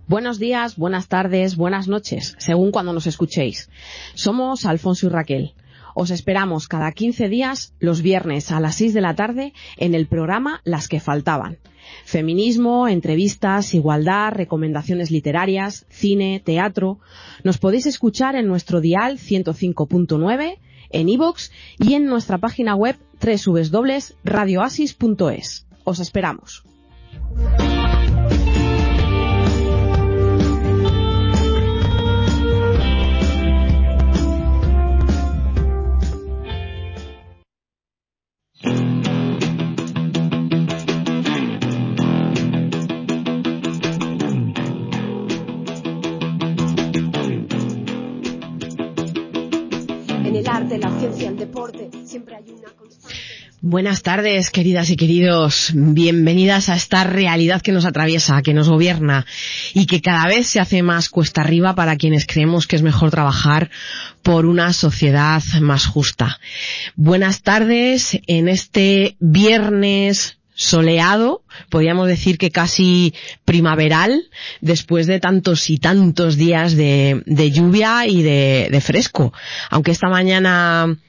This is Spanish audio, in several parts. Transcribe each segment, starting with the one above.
Buenos días, buenas tardes, buenas noches, según cuando nos escuchéis. Somos Alfonso y Raquel. Os esperamos cada 15 días, los viernes a las 6 de la tarde, en el programa Las que faltaban. Feminismo, entrevistas, igualdad, recomendaciones literarias, cine, teatro. Nos podéis escuchar en nuestro dial 105.9, en iVoox y en nuestra página web www.radioasis.es. Os esperamos. De la ciencia, el deporte, siempre hay una constante. Buenas tardes, queridas y queridos. Bienvenidas a esta realidad que nos atraviesa, que nos gobierna y que cada vez se hace más cuesta arriba para quienes creemos que es mejor trabajar por una sociedad más justa. Buenas tardes en este viernes soleado, podríamos decir que casi primaveral, después de tantos y tantos días de lluvia y de fresco. Aunque esta mañana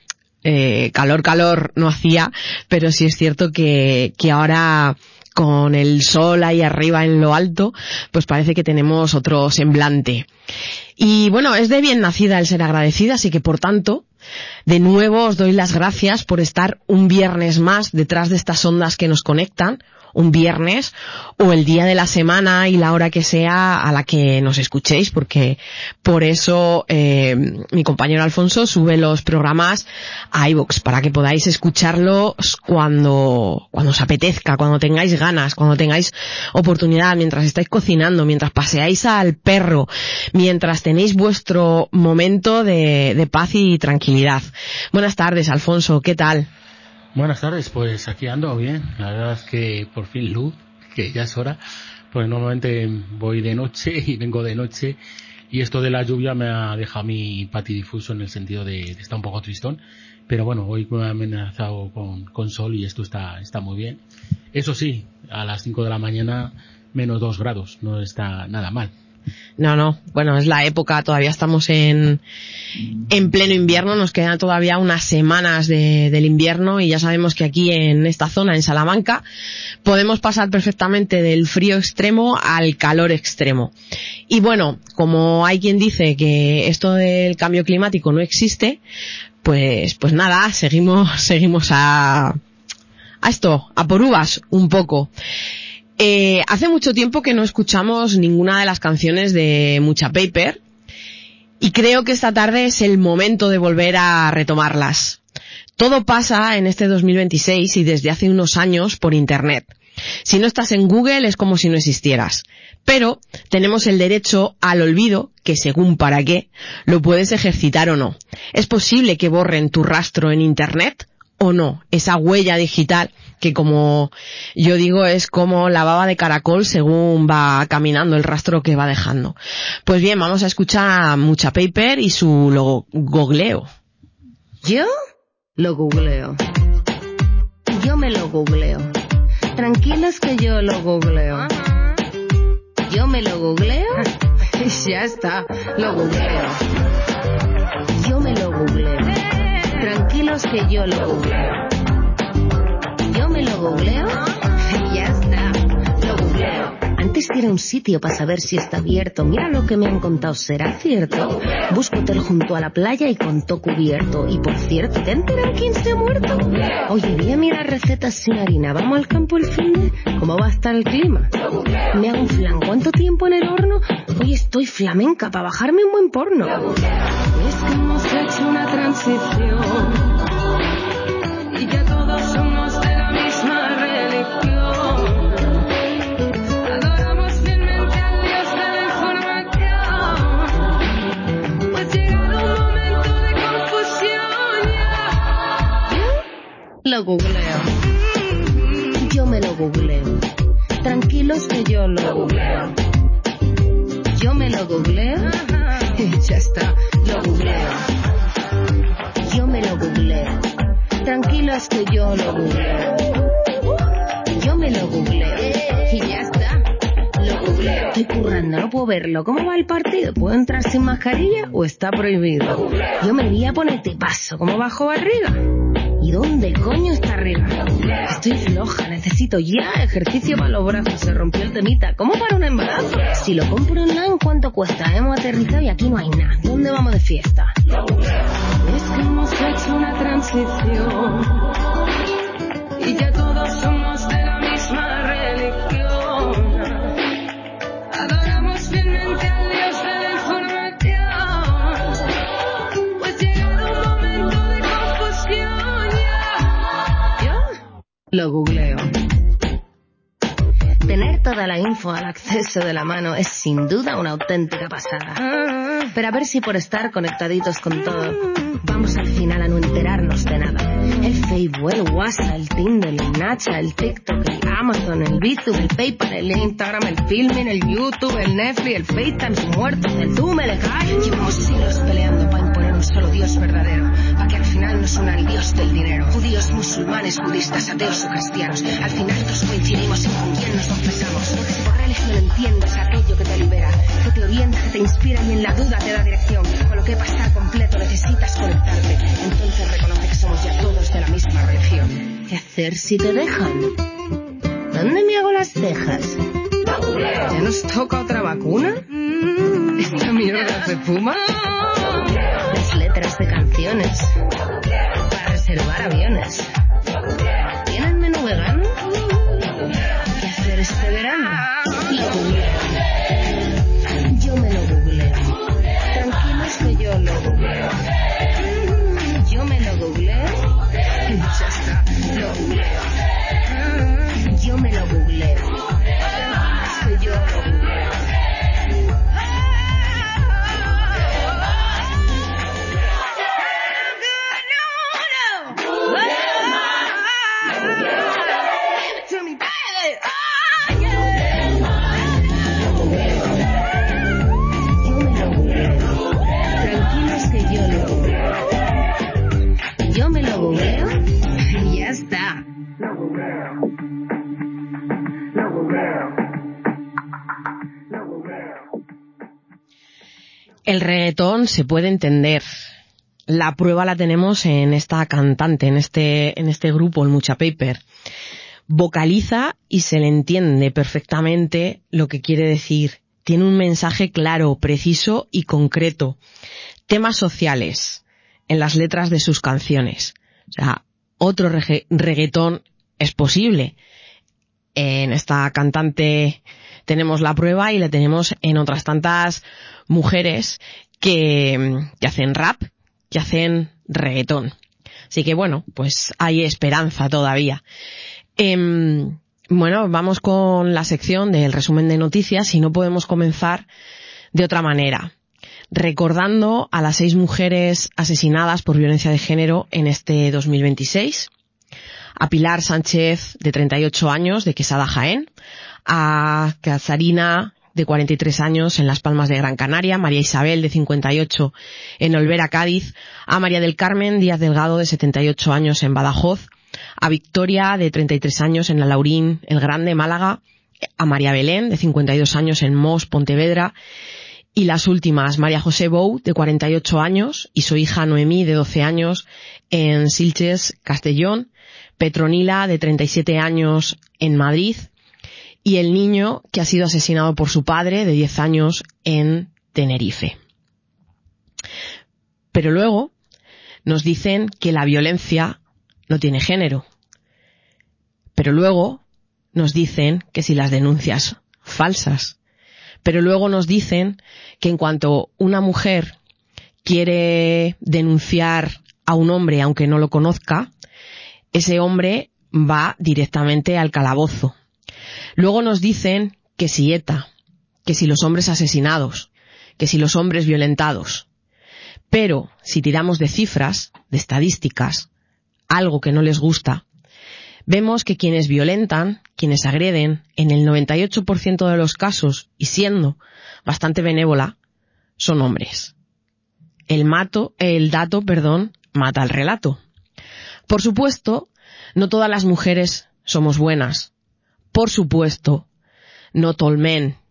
calor no hacía, pero sí es cierto que ahora con el sol ahí arriba en lo alto, pues parece que tenemos otro semblante. Y bueno, es de bien nacida el ser agradecida, así que por tanto, de nuevo os doy las gracias por estar un viernes más detrás de estas ondas que nos conectan, un viernes o el día de la semana y la hora que sea a la que nos escuchéis, porque por eso mi compañero Alfonso sube los programas a iVoox, para que podáis escucharlos cuando os apetezca, cuando tengáis ganas, cuando tengáis oportunidad, mientras estáis cocinando, mientras paseáis al perro, mientras tenéis vuestro momento de paz y tranquilidad. Buenas tardes, Alfonso, ¿qué tal? Buenas tardes, pues aquí ando bien. La verdad es que por fin luz, que ya es hora, pues normalmente voy de noche y vengo de noche, y esto de la lluvia me ha dejado mi patidifuso en el sentido de estar un poco tristón, pero bueno, hoy me ha amenazado con sol y esto está muy bien. Eso sí, a las 5 de la mañana menos 2 grados, no está nada mal. No, bueno, es la época, todavía estamos en pleno invierno, nos quedan todavía unas semanas del invierno y ya sabemos que aquí en esta zona, en Salamanca, podemos pasar perfectamente del frío extremo al calor extremo. Y bueno, como hay quien dice que esto del cambio climático no existe, pues nada, seguimos a por uvas un poco. Hace mucho tiempo que no escuchamos ninguna de las canciones de Mucha Paper y creo que esta tarde es el momento de volver a retomarlas. Todo pasa en este 2026 y desde hace unos años por Internet. Si no estás en Google es como si no existieras. Pero tenemos el derecho al olvido, que según para qué, lo puedes ejercitar o no. ¿Es posible que borren tu rastro en Internet o no? Esa huella digital que, como yo digo, es como la baba de caracol según va caminando, el rastro que va dejando. Pues bien, vamos a escuchar a Mucha Paper y su googleo. ¿Yo? Lo googleo. Yo me lo googleo. Tranquilos que yo lo googleo. Yo me lo googleo y ya está, lo googleo. Yo me lo googleo. Tranquilos que yo lo googleo. Yo me lo googleo y ya está, lo googleo. Antes que era un sitio para saber si está abierto, mira lo que me han contado, ¿será cierto? Busco hotel junto a la playa y con todo cubierto. Y por cierto, ¿te enteran quién se ha muerto? Oye, voy a mirar recetas sin harina. ¿Vamos al campo el fin de? ¿Cómo va a estar el clima? Me hago un flan. ¿Cuánto tiempo en el horno? Hoy estoy flamenca para bajarme un buen porno. Es que hemos hecho una transición y ya todos somos de la misma religión. Adoramos fielmente al Dios de la información. Pues llegado un momento de confusión ya. Lo googleo. Yo me lo googleo. Tranquilos que yo lo googleo. Yo me lo googleo y ya está, lo googleo. Yo me lo googleo. Tranquilos que yo lo googleo. Yo me lo googleo y ya está, lo googleo. estoy currando, no puedo verlo. ¿Cómo va el partido? ¿Puedo entrar sin mascarilla o está prohibido? Yo me voy a poner de paso, ¿cómo bajo barriga? ¿Y dónde coño está arriba? Estoy floja, necesito ya ejercicio para los brazos. Se rompió el temita, ¿cómo para un embarazo? Si lo compro online, ¿cuánto cuesta? Hemos aterrizado y aquí no hay nada. ¿Dónde vamos de fiesta? Es que hemos hecho una transición y ya todos somos de la misma religión. Adoramos fielmente al Dios de la información. Pues llegado un momento de confusión ya. Yo lo googleo. Tener toda la info al acceso de la mano es sin duda una auténtica pasada. Pero a ver si por estar conectaditos con todo, vamos al final a no enterarnos de nada. El Facebook, el WhatsApp, el Tinder, el Snapchat, el TikTok, el Amazon, el BitTube, el PayPal, el Instagram, el Filmin, el YouTube, el Netflix, el FaceTime, sus muertos, el Zoom, el Skype. Llevamos siglos peleando para imponer un solo Dios verdadero, para que al final nos una el Dios del dinero. Judíos, musulmanes, budistas, ateos o cristianos, al final todos coincidimos en con quién nos confesamos. Porque si por religión entiendes aquello que te libera, que te orienta, que te inspira y en la duda te da dirección, con lo que para estar completo necesitas conectarte. Entonces reconoce que somos ya todos de la misma religión. ¿Qué hacer si te dejan? ¿Dónde me hago las cejas? ¿Ya nos toca otra vacuna? ¿Esta mierda se fuma? Las letras de canciones para reservar aviones. ¿Tienen menú vegano? ¿Qué hacer este verano? Lo googleo. Yo me lo googleo. Tranquilos que yo lo googleo. Yo me lo googleo. Ya está, lo googleo. Yo me lo googleo. Es que yo lo googleo. Yo me lo googleo y ya está. El reggaetón se puede entender. La prueba la tenemos en esta cantante, en este grupo, el Mucha Paper. Vocaliza y se le entiende perfectamente lo que quiere decir. Tiene un mensaje claro, preciso y concreto. Temas sociales en las letras de sus canciones. O sea, otro reggaetón es posible. En esta cantante tenemos la prueba y la tenemos en otras tantas mujeres que hacen rap, que hacen reggaetón. Así que bueno, pues hay esperanza todavía. Bueno, vamos con la sección del resumen de noticias y no podemos comenzar de otra manera. Recordando a las 6 mujeres asesinadas por violencia de género en este 2026. A Pilar Sánchez, de 38 años, de Quesada, Jaén. A Cazarina, de 43 años, en Las Palmas de Gran Canaria. María Isabel, de 58, en Olvera, Cádiz. A María del Carmen Díaz Delgado, de 78 años, en Badajoz. A Victoria, de 33 años, en La Laurín, El Grande, Málaga. A María Belén, de 52 años, en Mos, Pontevedra. Y las últimas, María José Bou, de 48 años, y su hija Noemí, de 12 años, en Sitges, Castellón. Petronila, de 37 años, en Madrid. Y el niño que ha sido asesinado por su padre, de 10 años, en Tenerife. Pero luego nos dicen que la violencia no tiene género. Pero luego nos dicen que si las denuncias falsas. Pero luego nos dicen que en cuanto una mujer quiere denunciar a un hombre aunque no lo conozca, ese hombre va directamente al calabozo. Luego nos dicen que si ETA, que si los hombres asesinados, que si los hombres violentados. Pero si tiramos de cifras, de estadísticas, algo que no les gusta, vemos que quienes violentan, quienes agreden, en el 98% de los casos, y siendo bastante benévola, son hombres. El dato mata al relato. Por supuesto, no todas las mujeres somos buenas. Por supuesto, not all men.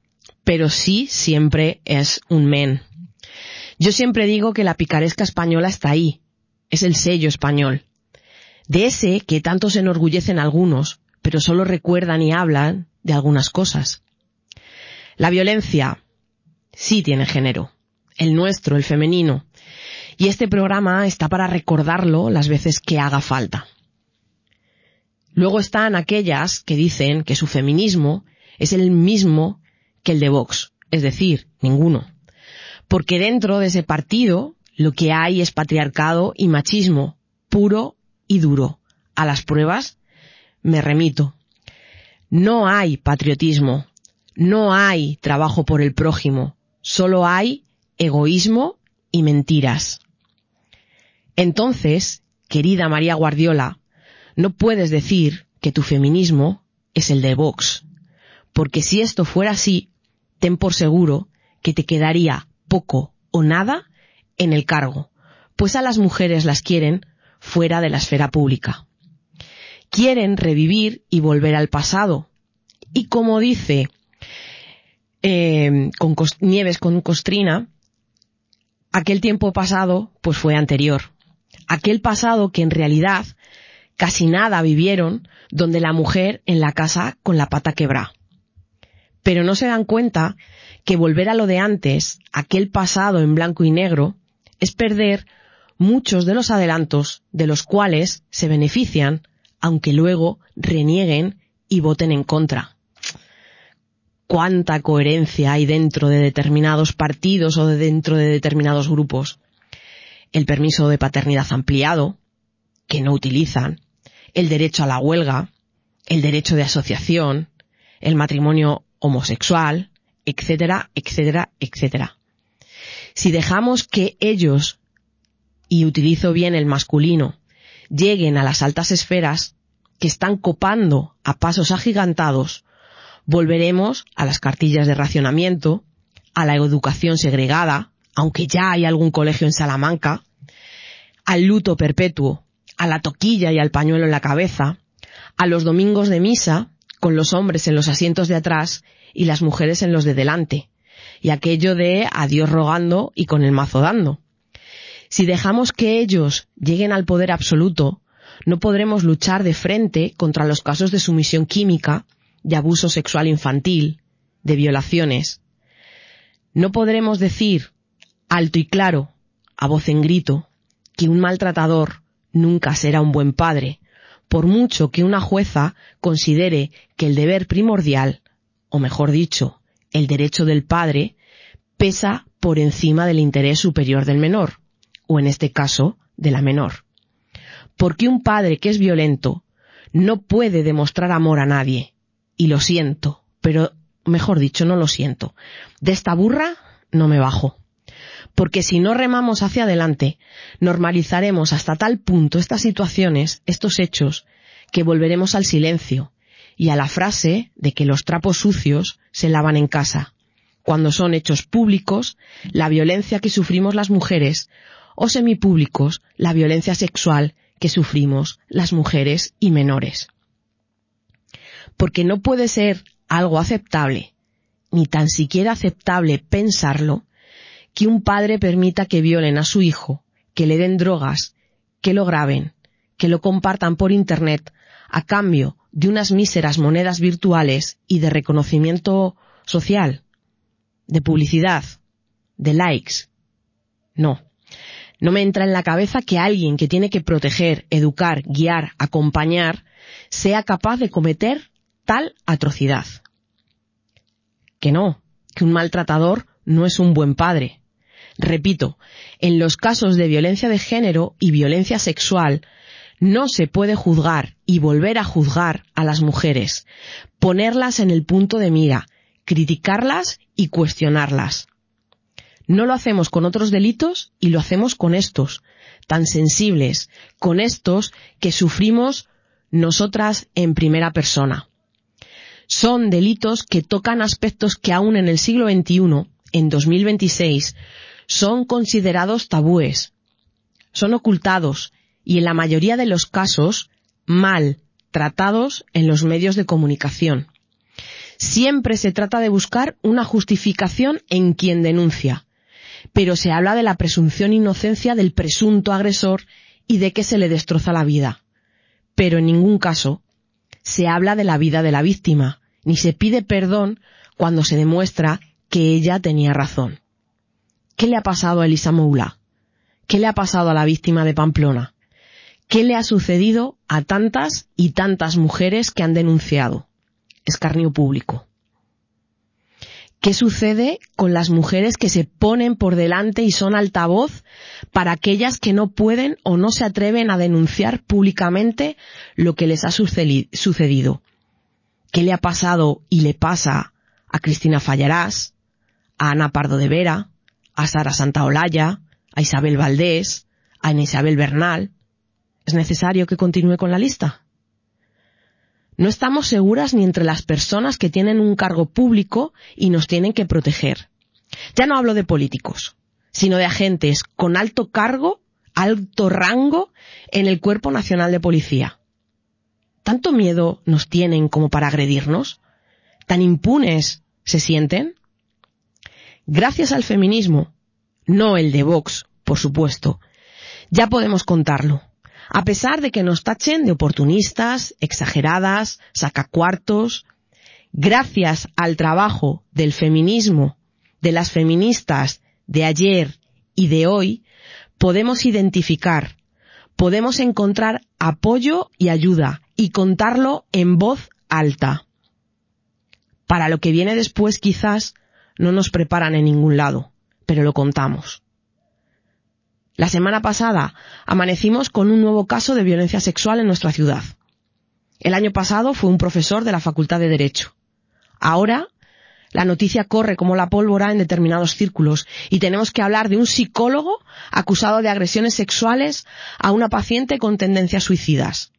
pero sí siempre es un men. Yo siempre digo que la picaresca española está ahí, es el sello español. De ese que tanto se enorgullecen algunos, pero solo recuerdan y hablan de algunas cosas. La violencia sí tiene género, el nuestro, el femenino, y este programa está para recordarlo las veces que haga falta. Luego están aquellas que dicen que su feminismo es el mismo que el de Vox, es decir, ninguno. Porque dentro de ese partido lo que hay es patriarcado y machismo, puro y duro. A las pruebas me remito. No hay patriotismo, no hay trabajo por el prójimo, solo hay egoísmo y mentiras. Entonces, querida María Guardiola, no puedes decir que tu feminismo es el de Vox, porque si esto fuera así, ten por seguro que te quedaría poco o nada en el cargo, pues a las mujeres las quieren fuera de la esfera pública. Quieren revivir y volver al pasado. Y como dice Nieves con Costrina, aquel tiempo pasado pues fue anterior. Aquel pasado que en realidad casi nada vivieron, donde la mujer en la casa con la pata quebrá. Pero no se dan cuenta que volver a lo de antes, aquel pasado en blanco y negro, es perder muchos de los adelantos de los cuales se benefician, aunque luego renieguen y voten en contra. ¿Cuánta coherencia hay dentro de determinados partidos o dentro de determinados grupos? El permiso de paternidad ampliado, que no utilizan, el derecho a la huelga, el derecho de asociación, el matrimonio homosexual, etcétera, etcétera, etcétera. Si dejamos que ellos, y utilizo bien el masculino, lleguen a las altas esferas que están copando a pasos agigantados, volveremos a las cartillas de racionamiento, a la educación segregada, aunque ya hay algún colegio en Salamanca, al luto perpetuo, a la toquilla y al pañuelo en la cabeza, a los domingos de misa, con los hombres en los asientos de atrás y las mujeres en los de delante, y aquello de a Dios rogando y con el mazo dando. Si dejamos que ellos lleguen al poder absoluto, no podremos luchar de frente contra los casos de sumisión química, de abuso sexual infantil, de violaciones. No podremos decir alto y claro, a voz en grito, que un maltratador nunca será un buen padre, por mucho que una jueza considere que el deber primordial, o mejor dicho, el derecho del padre, pesa por encima del interés superior del menor, o en este caso, de la menor. Porque un padre que es violento no puede demostrar amor a nadie, y lo siento, pero mejor dicho, no lo siento. De esta burra no me bajo. Porque si no remamos hacia adelante, normalizaremos hasta tal punto estas situaciones, estos hechos, que volveremos al silencio y a la frase de que los trapos sucios se lavan en casa, cuando son hechos públicos la violencia que sufrimos las mujeres o semipúblicos la violencia sexual que sufrimos las mujeres y menores. Porque no puede ser algo aceptable, ni tan siquiera aceptable pensarlo, que un padre permita que violen a su hijo, que le den drogas, que lo graben, que lo compartan por internet a cambio de unas míseras monedas virtuales y de reconocimiento social, de publicidad, de likes. No me entra en la cabeza que alguien que tiene que proteger, educar, guiar, acompañar, sea capaz de cometer tal atrocidad. Que un maltratador no es un buen padre. Repito, en los casos de violencia de género y violencia sexual no se puede juzgar y volver a juzgar a las mujeres, ponerlas en el punto de mira, criticarlas y cuestionarlas. No lo hacemos con otros delitos y lo hacemos con estos, tan sensibles, con estos que sufrimos nosotras en primera persona. Son delitos que tocan aspectos que aún en el siglo XXI, en 2026, son considerados tabúes, son ocultados y en la mayoría de los casos mal tratados en los medios de comunicación. Siempre se trata de buscar una justificación en quien denuncia, pero se habla de la presunción de inocencia del presunto agresor y de que se le destroza la vida. Pero en ningún caso se habla de la vida de la víctima, ni se pide perdón cuando se demuestra que ella tenía razón. ¿Qué le ha pasado a Elisa Moula? ¿Qué le ha pasado a la víctima de Pamplona? ¿Qué le ha sucedido a tantas y tantas mujeres que han denunciado? Escarnio público. ¿Qué sucede con las mujeres que se ponen por delante y son altavoz para aquellas que no pueden o no se atreven a denunciar públicamente lo que les ha sucedido? ¿Qué le ha pasado y le pasa a Cristina Fallarás, a Ana Pardo de Vera, a Sara Santaolalla, a Isabel Valdés, a Ana Isabel Bernal? ¿Es necesario que continúe con la lista? No estamos seguras ni entre las personas que tienen un cargo público y nos tienen que proteger. Ya no hablo de políticos, sino de agentes con alto cargo, alto rango en el Cuerpo Nacional de Policía. ¿Tanto miedo nos tienen como para agredirnos? ¿Tan impunes se sienten? Gracias al feminismo, no el de Vox, por supuesto, ya podemos contarlo. A pesar de que nos tachen de oportunistas, exageradas, sacacuartos, gracias al trabajo del feminismo, de las feministas de ayer y de hoy, podemos identificar, podemos encontrar apoyo y ayuda y contarlo en voz alta. Para lo que viene después quizás no nos preparan en ningún lado, pero lo contamos. La semana pasada amanecimos con un nuevo caso de violencia sexual en nuestra ciudad. El año pasado fue un profesor de la Facultad de Derecho. Ahora la noticia corre como la pólvora en determinados círculos y tenemos que hablar de un psicólogo acusado de agresiones sexuales a una paciente con tendencias suicidas.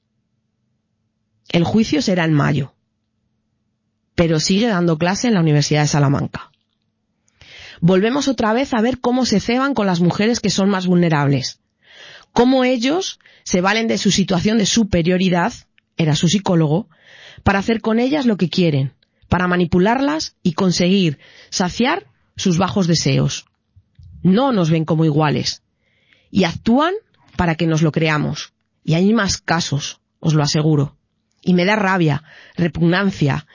El juicio será en mayo, pero sigue dando clase en la Universidad de Salamanca. Volvemos otra vez a ver cómo se ceban con las mujeres que son más vulnerables. Cómo ellos se valen de su situación de superioridad, era su psicólogo, para hacer con ellas lo que quieren, para manipularlas y conseguir saciar sus bajos deseos. No nos ven como iguales. Y actúan para que nos lo creamos. Y hay más casos, os lo aseguro. Y me da rabia, repugnancia.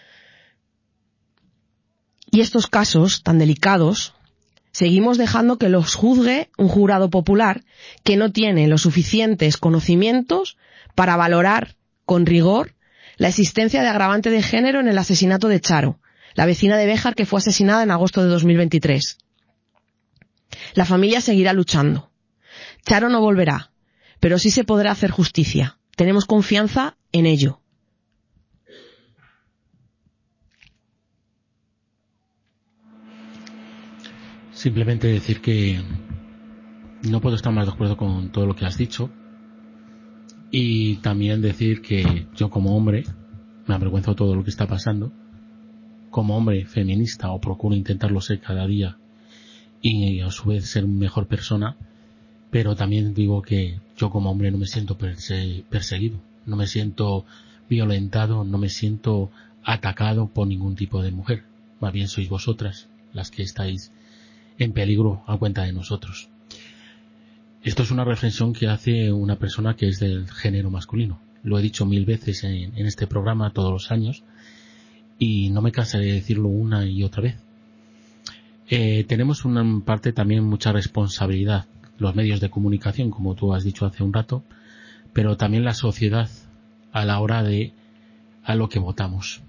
Y estos casos tan delicados, seguimos dejando que los juzgue un jurado popular que no tiene los suficientes conocimientos para valorar con rigor la existencia de agravante de género en el asesinato de Charo, la vecina de Béjar que fue asesinada en agosto de 2023. La familia seguirá luchando. Charo no volverá, pero sí se podrá hacer justicia. Tenemos confianza en ello. Simplemente decir que no puedo estar más de acuerdo con todo lo que has dicho y también decir que yo como hombre me avergüenzo de todo lo que está pasando, como hombre feminista, o procuro intentarlo ser cada día y a su vez ser mejor persona, pero también digo que yo como hombre no me siento perseguido, no me siento violentado, no me siento atacado por ningún tipo de mujer. Más bien sois vosotras las que estáis en peligro a cuenta de nosotros. Esto es una reflexión que hace una persona que es del género masculino. Lo he dicho 1000 veces en este programa todos los años y no me cansaré de decirlo una y otra vez. Tenemos una parte también mucha responsabilidad, los medios de comunicación, como tú has dicho hace un rato, pero también la sociedad a la hora de a lo que votamos.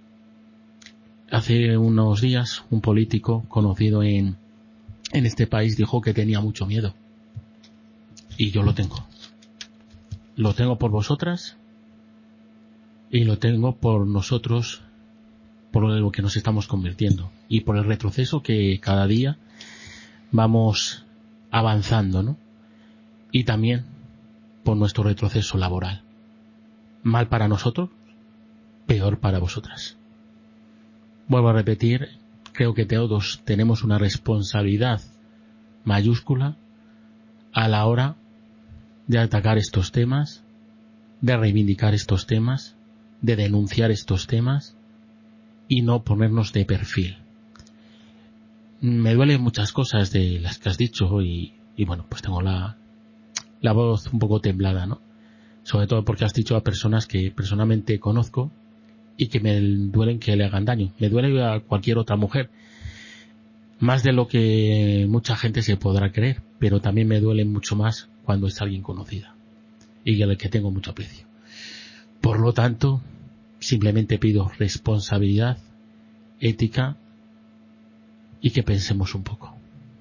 Hace unos días un político conocido en este país dijo que tenía mucho miedo. Y yo lo tengo. Lo tengo por vosotras y lo tengo por nosotros, por lo que nos estamos convirtiendo y por el retroceso que cada día vamos avanzando, ¿no? Y también por nuestro retroceso laboral. Mal para nosotros, peor para vosotras. Vuelvo a repetir, creo que todos tenemos una responsabilidad mayúscula a la hora de atacar estos temas, de reivindicar estos temas, de denunciar estos temas y no ponernos de perfil. Me duelen muchas cosas de las que has dicho y bueno, pues tengo la voz un poco temblada, ¿no? Sobre todo porque has dicho a personas que personalmente conozco y que me duelen que le hagan daño. Me duele a cualquier otra mujer, más de lo que mucha gente se podrá creer, pero también me duele mucho más cuando es alguien conocida y al que tengo mucho aprecio. Por lo tanto, simplemente pido responsabilidad, ética y que pensemos un poco.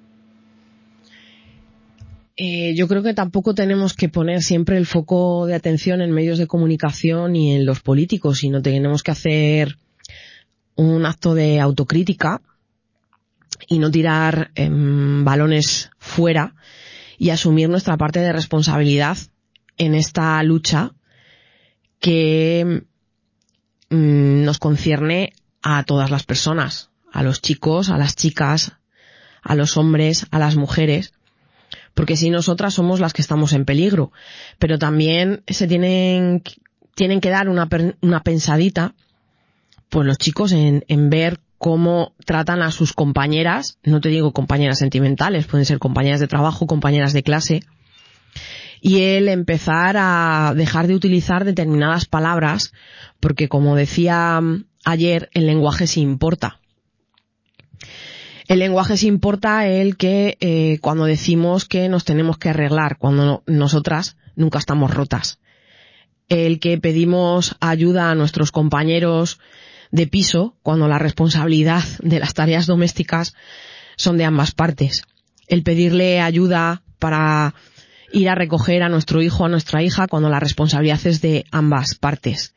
Yo creo que tampoco tenemos que poner siempre el foco de atención en medios de comunicación y en los políticos, sino tenemos que hacer un acto de autocrítica y no tirar balones fuera y asumir nuestra parte de responsabilidad en esta lucha que nos concierne a todas las personas, a los chicos, a las chicas, a los hombres, a las mujeres, porque si nosotras somos las que estamos en peligro, pero también se tienen que dar una pensadita, pues los chicos en ver cómo tratan a sus compañeras, no te digo compañeras sentimentales, pueden ser compañeras de trabajo, compañeras de clase, y el empezar a dejar de utilizar determinadas palabras, porque como decía ayer, el lenguaje sí importa. El lenguaje sí importa el que cuando decimos que nos tenemos que arreglar, cuando nosotras nunca estamos rotas. El que pedimos ayuda a nuestros compañeros de piso cuando la responsabilidad de las tareas domésticas son de ambas partes. El pedirle ayuda para ir a recoger a nuestro hijo o a nuestra hija cuando la responsabilidad es de ambas partes.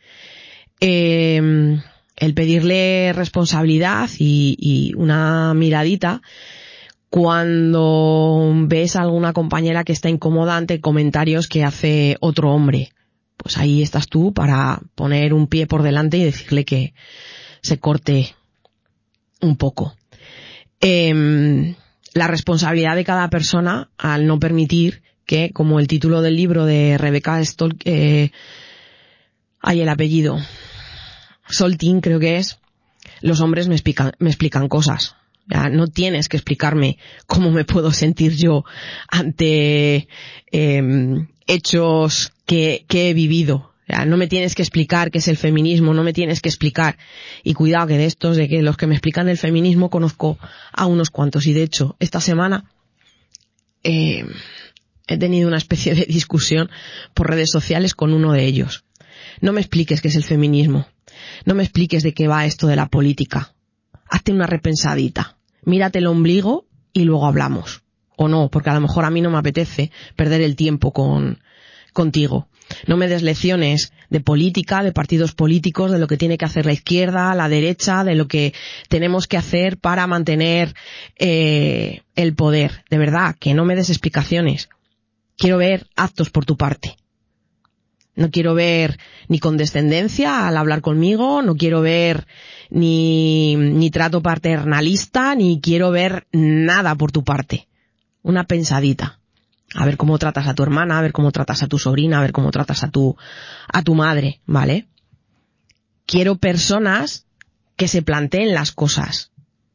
El pedirle responsabilidad y una miradita cuando ves a alguna compañera que está incómoda ante comentarios que hace otro hombre. Pues ahí estás tú para poner un pie por delante y decirle que se corte un poco. La responsabilidad de cada persona al no permitir que, como el título del libro de Rebecca Stolk, hay el apellido Soltin, creo que es, los hombres me explican cosas. Ya, no tienes que explicarme cómo me puedo sentir yo ante hechos que he vivido. Ya, no me tienes que explicar qué es el feminismo, no me tienes que explicar. Y cuidado que de que los que me explican el feminismo conozco a unos cuantos. Y de hecho, esta semana he tenido una especie de discusión por redes sociales con uno de ellos. No me expliques qué es el feminismo. No me expliques de qué va esto de la política. Hazte una repensadita. Mírate el ombligo y luego hablamos. O no, porque a lo mejor a mí no me apetece perder el tiempo contigo. No me des lecciones de política, de partidos políticos, de lo que tiene que hacer la izquierda, la derecha, de lo que tenemos que hacer para mantener el poder. De verdad, que no me des explicaciones. Quiero ver actos por tu parte. No quiero ver ni condescendencia al hablar conmigo, no quiero ver ni trato paternalista, ni quiero ver nada por tu parte. Una pensadita. A ver cómo tratas a tu hermana, a ver cómo tratas a tu sobrina, a ver cómo tratas a tu madre, ¿vale? Quiero personas que se planteen las cosas.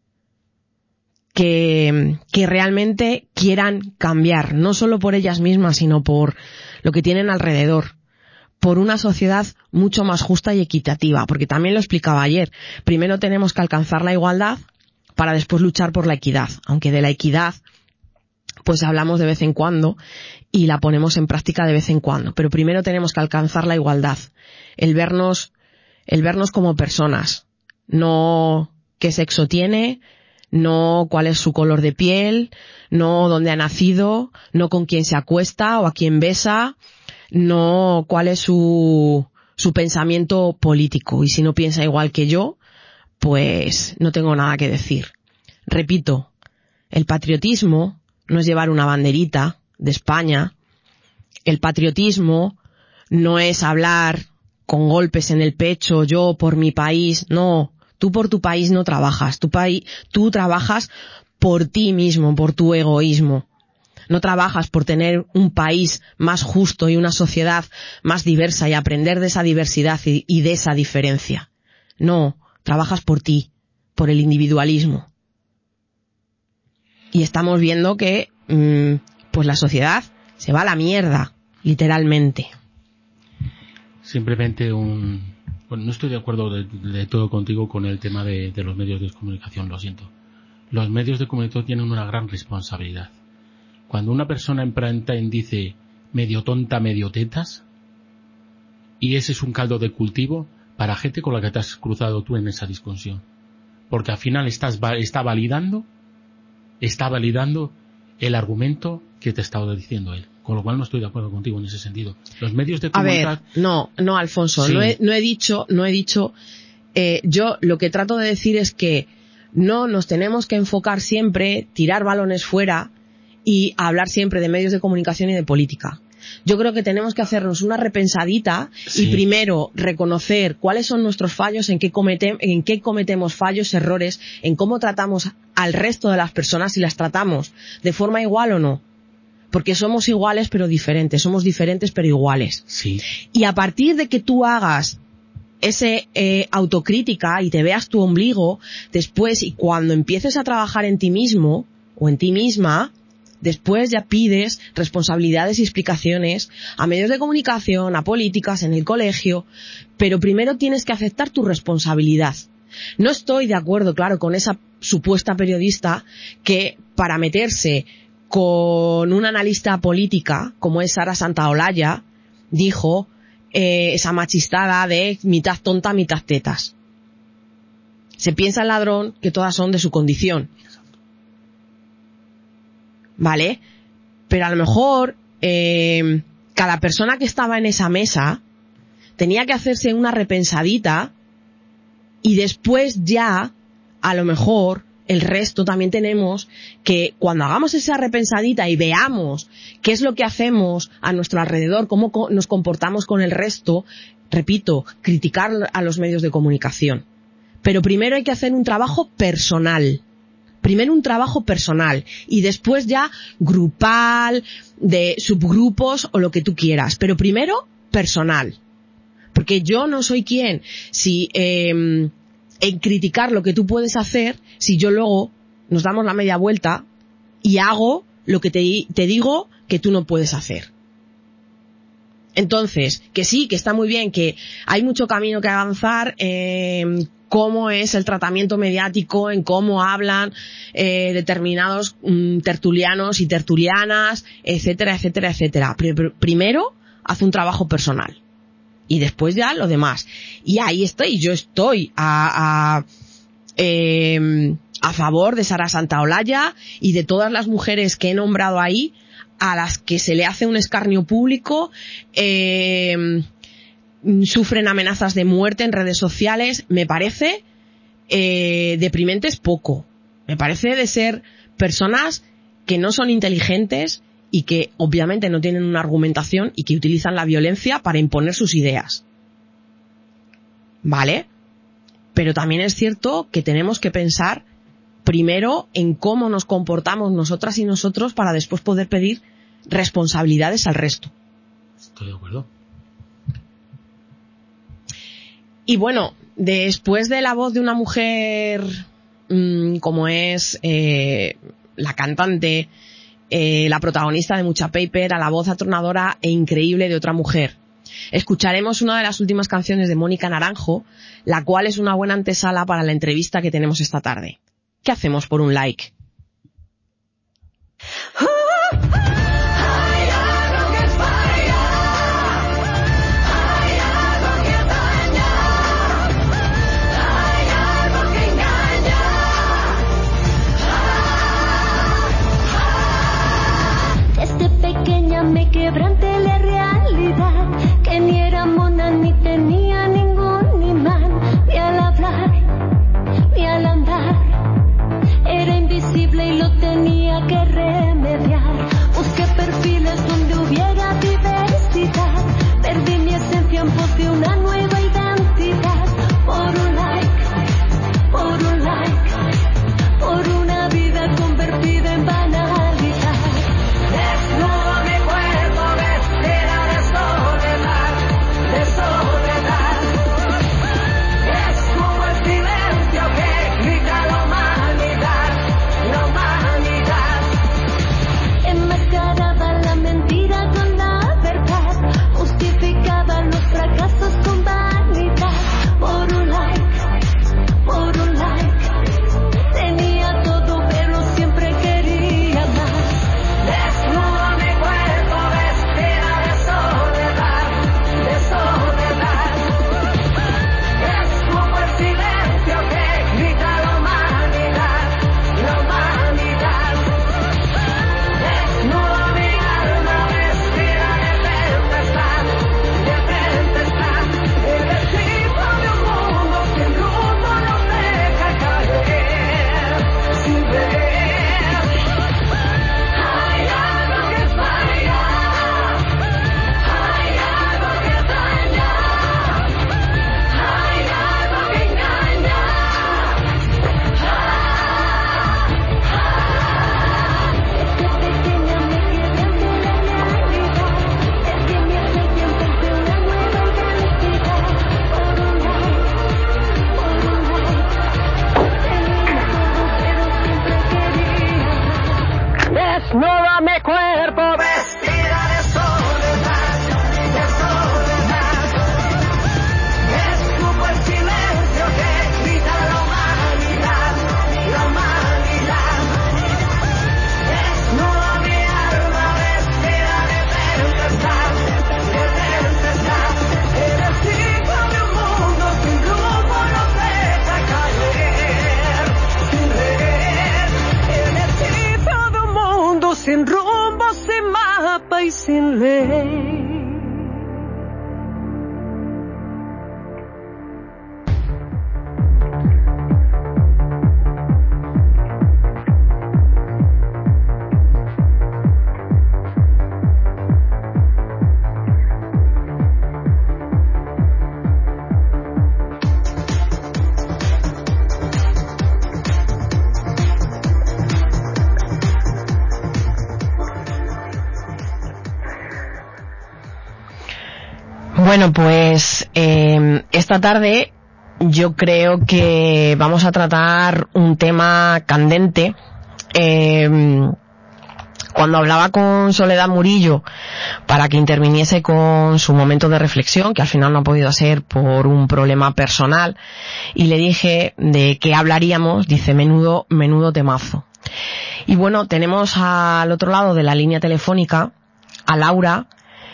Que realmente quieran cambiar, no solo por ellas mismas, sino por lo que tienen alrededor. Por una sociedad mucho más justa y equitativa, porque también lo explicaba ayer. Primero tenemos que alcanzar la igualdad para después luchar por la equidad, aunque de la equidad pues hablamos de vez en cuando y la ponemos en práctica de vez en cuando, pero primero tenemos que alcanzar la igualdad, el vernos como personas, no qué sexo tiene, no cuál es su color de piel, no dónde ha nacido, no con quién se acuesta o a quién besa, no cuál es su pensamiento político, y si no piensa igual que yo, pues no tengo nada que decir. Repito, el patriotismo no es llevar una banderita de España, el patriotismo no es hablar con golpes en el pecho, yo por mi país, no, tú por tu país no trabajas, tú trabajas por ti mismo, por tu egoísmo. No trabajas por tener un país más justo y una sociedad más diversa y aprender de esa diversidad y de esa diferencia. No, trabajas por ti, por el individualismo. Y estamos viendo que pues la sociedad se va a la mierda, literalmente. Simplemente bueno, no estoy de acuerdo de todo contigo con el tema de los medios de comunicación, lo siento. Los medios de comunicación tienen una gran responsabilidad. Cuando una persona en prime time dice medio tonta, medio tetas, y ese es un caldo de cultivo para gente con la que te has cruzado tú en esa discusión. Porque al final está validando el argumento que te estaba diciendo él. Con lo cual no estoy de acuerdo contigo en ese sentido. Los medios de comunicación... A ver, no, Alfonso, sí. no he dicho, yo lo que trato de decir es que no nos tenemos que enfocar siempre, tirar balones fuera y hablar siempre de medios de comunicación y de política. Yo creo que tenemos que hacernos una repensadita y primero reconocer cuáles son nuestros fallos, en qué cometemos fallos, errores, en cómo tratamos al resto de las personas, si las tratamos de forma igual o no. Porque somos iguales pero diferentes, somos diferentes pero iguales. Sí. Y a partir de que tú hagas ese autocrítica y te veas tu ombligo, después y cuando empieces a trabajar en ti mismo o en ti misma, después ya pides responsabilidades y explicaciones a medios de comunicación, a políticas, en el colegio, pero primero tienes que aceptar tu responsabilidad. No estoy de acuerdo, claro, con esa supuesta periodista que para meterse con una analista política como es Sara Santaolalla dijo esa machistada de mitad tonta, mitad tetas. Se piensa el ladrón que todas son de su condición. ¿Vale? Pero a lo mejor cada persona que estaba en esa mesa tenía que hacerse una repensadita y después ya, a lo mejor, el resto también tenemos que, cuando hagamos esa repensadita y veamos qué es lo que hacemos a nuestro alrededor, cómo nos comportamos con el resto, repito, criticar a los medios de comunicación. Pero primero hay que hacer un trabajo personal. Primero un trabajo personal y después ya grupal, de subgrupos o lo que tú quieras. Pero primero personal. Porque yo no soy quien en criticar lo que tú puedes hacer si yo luego nos damos la media vuelta y hago lo que te digo que tú no puedes hacer. Entonces, que sí, que está muy bien, que hay mucho camino que avanzar cómo es el tratamiento mediático, en cómo hablan determinados tertulianos y tertulianas, etcétera, etcétera, etcétera. Primero, haz un trabajo personal. Y después ya lo demás. Y ahí estoy, yo estoy a favor de Sara Santaolalla y de todas las mujeres que he nombrado ahí, a las que se le hace un escarnio público, sufren amenazas de muerte en redes sociales. Me parece deprimente es poco. Me parece de ser personas que no son inteligentes y que obviamente no tienen una argumentación y que utilizan la violencia para imponer sus ideas. ¿Vale? Pero también es cierto que tenemos que pensar primero en cómo nos comportamos nosotras y nosotros para después poder pedir responsabilidades al resto. Estoy de acuerdo. Y bueno, después de la voz de una mujer como es la cantante, la protagonista de Mucha Paper, a la voz atronadora e increíble de otra mujer, escucharemos una de las últimas canciones de Mónica Naranjo, la cual es una buena antesala para la entrevista que tenemos esta tarde. ¿Qué hacemos por un like? Me quebrante la realidad, que ni era mona ni tenía ningún imán, ni al hablar, ni al andar, era invisible. y sin ley. Bueno, pues esta tarde yo creo que vamos a tratar un tema candente. Cuando hablaba con Soledad Murillo para que interviniese con su momento de reflexión, que al final no ha podido ser por un problema personal, y le dije de qué hablaríamos, dice menudo temazo. Y bueno, tenemos al otro lado de la línea telefónica a Laura,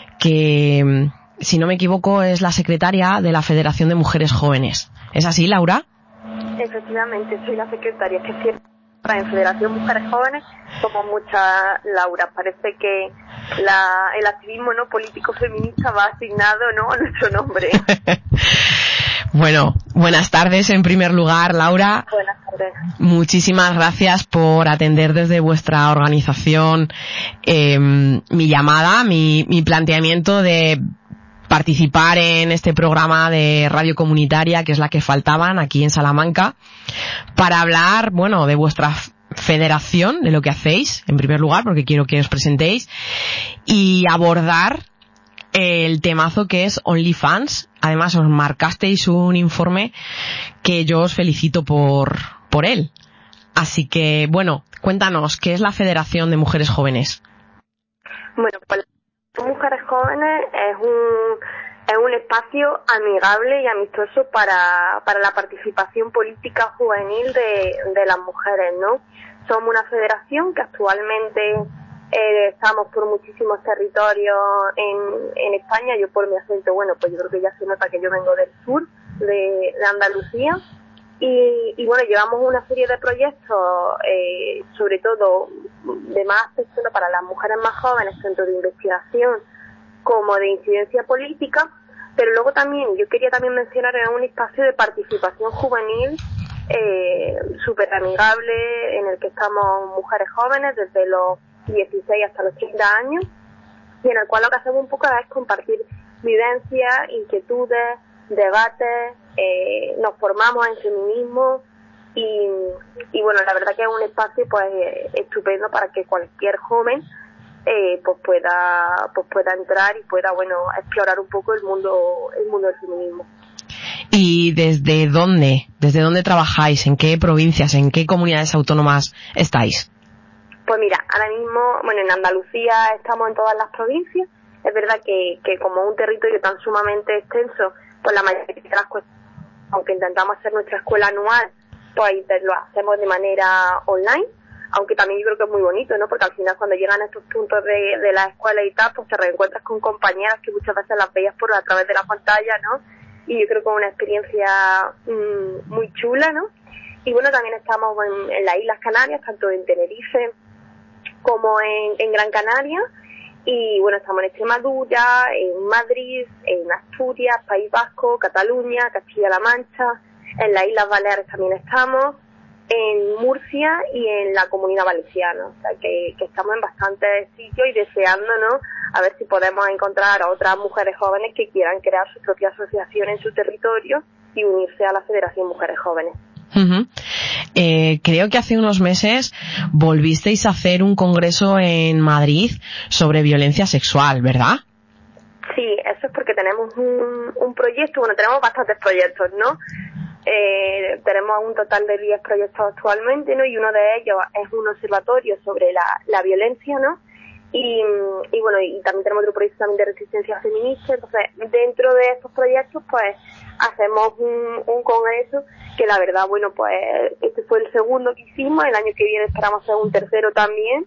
que si no me equivoco es la secretaria de la Federación de Mujeres Jóvenes. ¿Es así, Laura? Efectivamente, soy la secretaria, que siempre en Federación Mujeres Jóvenes somos muchas Laura. Parece que el activismo no político feminista va asignado, ¿no?, a nuestro nombre. Bueno, buenas tardes en primer lugar, Laura. Buenas tardes. Muchísimas gracias por atender desde vuestra organización mi llamada, mi planteamiento de participar en este programa de radio comunitaria, que es la que faltaban aquí en Salamanca, para hablar, bueno, de vuestra federación, de lo que hacéis, en primer lugar, porque quiero que os presentéis, y abordar el temazo que es OnlyFans. Además, os marcasteis un informe que yo os felicito por él. Así que, bueno, cuéntanos, ¿qué es la Federación de Mujeres Jóvenes? Bueno, pues Mujeres Jóvenes es un espacio amigable y amistoso para la participación política juvenil de las mujeres, ¿no? Somos una federación que actualmente estamos por muchísimos territorios en España. Yo por mi acento, bueno, pues yo creo que ya se nota que yo vengo del sur de Andalucía. Y bueno, llevamos una serie de proyectos, sobre todo de más aspecto para las mujeres más jóvenes, tanto de investigación como de incidencia política, pero luego también, yo quería también mencionar en un espacio de participación juvenil súper amigable, en el que estamos mujeres jóvenes desde los 16 hasta los 30 años, y en el cual lo que hacemos un poco es compartir vivencias, inquietudes, debates, nos formamos en feminismo y bueno, la verdad que es un espacio pues estupendo para que cualquier joven pues pueda entrar y pueda, bueno, explorar un poco el mundo del feminismo. ¿Y desde dónde trabajáis? ¿En qué provincias, en qué comunidades autónomas estáis? Pues mira, ahora mismo, bueno, en Andalucía estamos en todas las provincias. Es verdad que como un territorio tan sumamente extenso, pues la mayoría de las cuestiones, aunque intentamos hacer nuestra escuela anual, pues lo hacemos de manera online, aunque también yo creo que es muy bonito, ¿no? Porque al final cuando llegan a estos puntos de la escuela y tal, pues te reencuentras con compañeras que muchas veces las veías a través de la pantalla, ¿no? Y yo creo que es una experiencia muy chula, ¿no? Y bueno, también estamos en las Islas Canarias, tanto en Tenerife como en Gran Canaria. Y bueno, estamos en Extremadura, en Madrid, en Asturias, País Vasco, Cataluña, Castilla-La Mancha, en las Islas Baleares también estamos, en Murcia y en la Comunidad Valenciana. O sea que estamos en bastantes sitios y deseando, ¿no?, a ver si podemos encontrar a otras mujeres jóvenes que quieran crear su propia asociación en su territorio y unirse a la Federación Mujeres Jóvenes. Uh-huh. Creo que hace unos meses volvisteis a hacer un congreso en Madrid sobre violencia sexual, ¿verdad? Sí, eso es porque tenemos un proyecto, bueno, tenemos bastantes proyectos, ¿no? Tenemos un total de 10 proyectos actualmente, ¿no? Y uno de ellos es un observatorio sobre la violencia, ¿no? Y bueno, y también tenemos otro proyecto también de resistencia feminista. Entonces, dentro de estos proyectos, pues, hacemos un congreso que la verdad, bueno, pues, este fue el segundo que hicimos. El año que viene esperamos hacer un tercero también.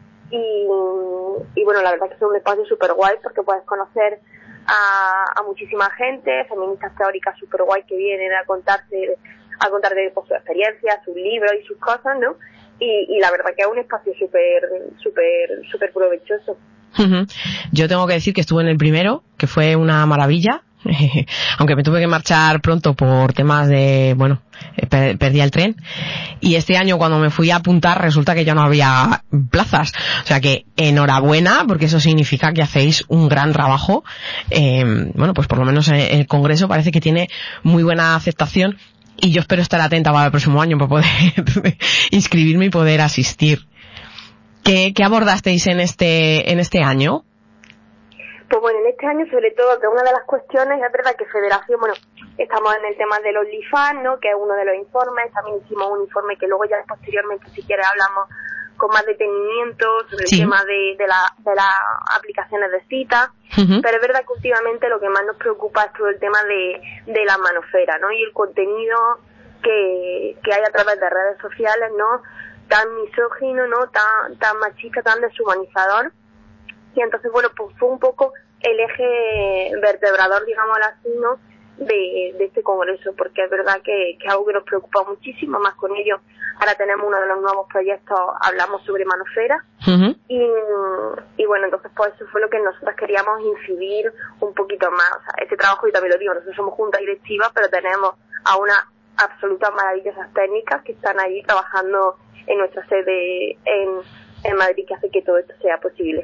Y bueno, la verdad que es un espacio súper guay porque puedes conocer a muchísima gente, feministas teóricas súper guay que vienen a contarte pues, sus experiencias, sus libros y sus cosas, ¿no? Y la verdad que es un espacio súper provechoso. Yo tengo que decir que estuve en el primero, que fue una maravilla. Aunque me tuve que marchar pronto por temas de, perdí el tren, y este año cuando me fui a apuntar resulta que ya no había plazas, o sea que enhorabuena, porque eso significa que hacéis un gran trabajo. Pues por lo menos el Congreso parece que tiene muy buena aceptación, y yo espero estar atenta para el próximo año para poder inscribirme y poder asistir. ¿Qué abordasteis en este año? Pues bueno, en este año sobre todo, que una de las cuestiones, es verdad que Federación, estamos en el tema del OnlyFans, ¿no?, que es uno de los informes. También hicimos un informe que luego ya posteriormente, si quieres, hablamos con más detenimiento sobre el tema de las aplicaciones de citas. Pero es verdad que últimamente lo que más nos preocupa es todo el tema de la manofera, ¿no?, y el contenido que hay a través de redes sociales, ¿no?, tan misógino, ¿no?, tan machista, tan deshumanizador. Y entonces, pues fue un poco el eje vertebrador, digámoslo así, ¿no?, de este congreso, porque es verdad que es algo que nos preocupa muchísimo, más con ello. Ahora tenemos uno de los nuevos proyectos, hablamos sobre manofera, y bueno, entonces pues eso fue lo que nosotros queríamos incidir un poquito más. O sea, este trabajo, y también lo digo, nosotros somos junta directiva, pero tenemos a unas absolutas maravillosas técnicas que están ahí trabajando en nuestra sede en Madrid, que hace que todo esto sea posible.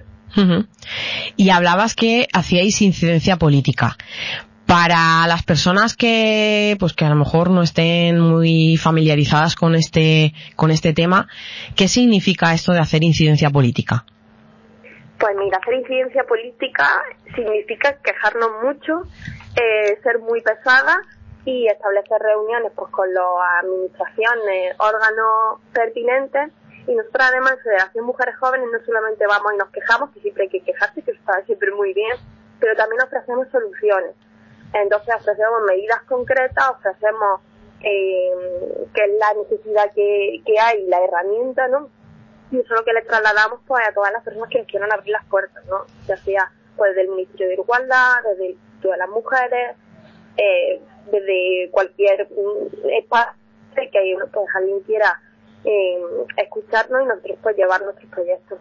Y hablabas que hacíais incidencia política. Para las personas que a lo mejor no estén muy familiarizadas con este tema, ¿qué significa esto de hacer incidencia política? Pues mira, hacer incidencia política significa quejarnos mucho, ser muy pesada y establecer reuniones pues con las administraciones, órganos pertinentes. Y nosotros además en Federación Mujeres Jóvenes no solamente vamos y nos quejamos, que siempre hay que quejarse, que está siempre muy bien, pero también ofrecemos soluciones. Entonces ofrecemos medidas concretas, ofrecemos qué es la necesidad que hay, la herramienta, ¿no? Y eso es lo que le trasladamos pues a todas las personas que nos quieran abrir las puertas, ¿no? Ya sea pues desde el Ministerio de Igualdad, desde el Instituto de las Mujeres, desde cualquier espacio que pues alguien quiera escucharnos y nosotros pues llevar nuestros proyectos.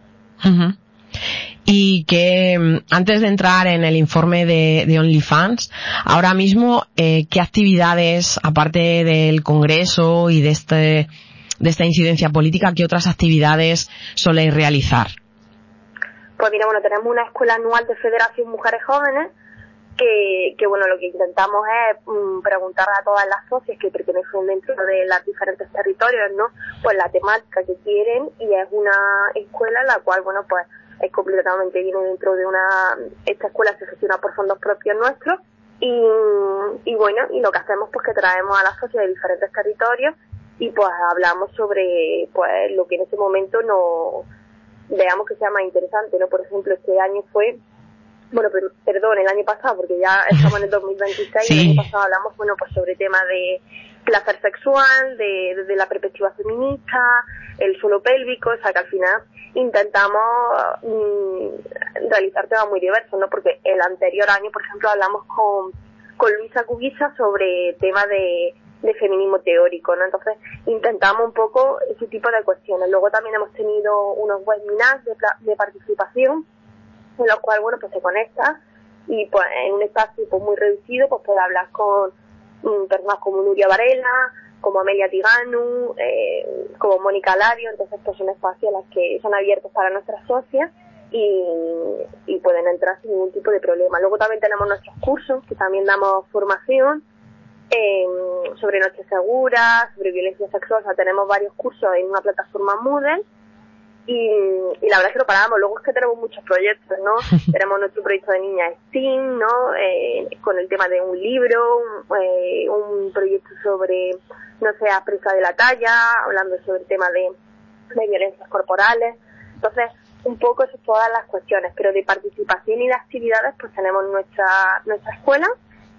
Y que antes de entrar en el informe de OnlyFans, ahora mismo, ¿qué actividades, aparte del Congreso y de esta incidencia política, qué otras actividades soléis realizar? Pues mira, tenemos una escuela anual de Federación Mujeres Jóvenes, que lo que intentamos es preguntar a todas las socias que pertenecen dentro de los diferentes territorios, ¿no?, pues la temática que quieren, y es una escuela en la cual, pues es completamente, viene dentro de esta escuela se gestiona por fondos propios nuestros, y lo que hacemos pues que traemos a las socias de diferentes territorios y pues hablamos sobre pues lo que en ese momento veamos que sea más interesante, ¿no? Por ejemplo, este año fue, el año pasado, porque ya estamos en el 2026, sí. El año pasado hablamos, pues sobre temas de placer sexual, desde la perspectiva feminista, el suelo pélvico, o sea que al final intentamos realizar temas muy diversos, ¿no? Porque el anterior año, por ejemplo, hablamos con Luisa Cuguisa sobre temas de feminismo teórico, ¿no? Entonces intentamos un poco ese tipo de cuestiones. Luego también hemos tenido unos webinars de participación, en los cuales, pues se conecta y pues en un espacio pues muy reducido pues puede hablar con personas como Nuria Varela, como Amelia Tiganu, como Mónica Lario. Entonces pues son espacios en los que son abiertos para nuestras socias y pueden entrar sin ningún tipo de problema. Luego también tenemos nuestros cursos, que también damos formación sobre noches seguras, sobre violencia sexual. O sea, tenemos varios cursos en una plataforma Moodle. Y la verdad es que no paramos. Luego es que tenemos muchos proyectos, ¿no? Tenemos nuestro proyecto de Niñas STEAM, ¿no? Con el tema de un libro, un proyecto sobre no seas presa de la talla, hablando sobre el tema de violencias corporales. Entonces, un poco eso, todas las cuestiones, pero de participación y de actividades, pues tenemos nuestra escuela.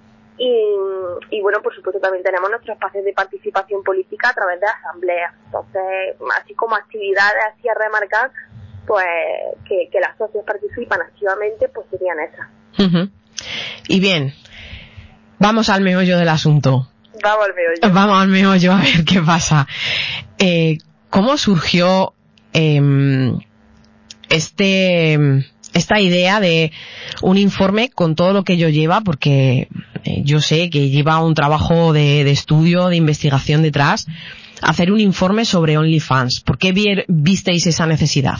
Y por supuesto también tenemos nuestros espacios de participación política a través de asambleas. Entonces, así como actividades así a remarcar, pues que las socias participan activamente, pues serían esas. Y bien, vamos al meollo del asunto. Vamos al meollo a ver qué pasa. ¿Cómo surgió este esta idea de un informe con todo lo que ello lleva, porque yo sé que lleva un trabajo de estudio, de investigación detrás, hacer un informe sobre OnlyFans. ¿Por qué visteis esa necesidad?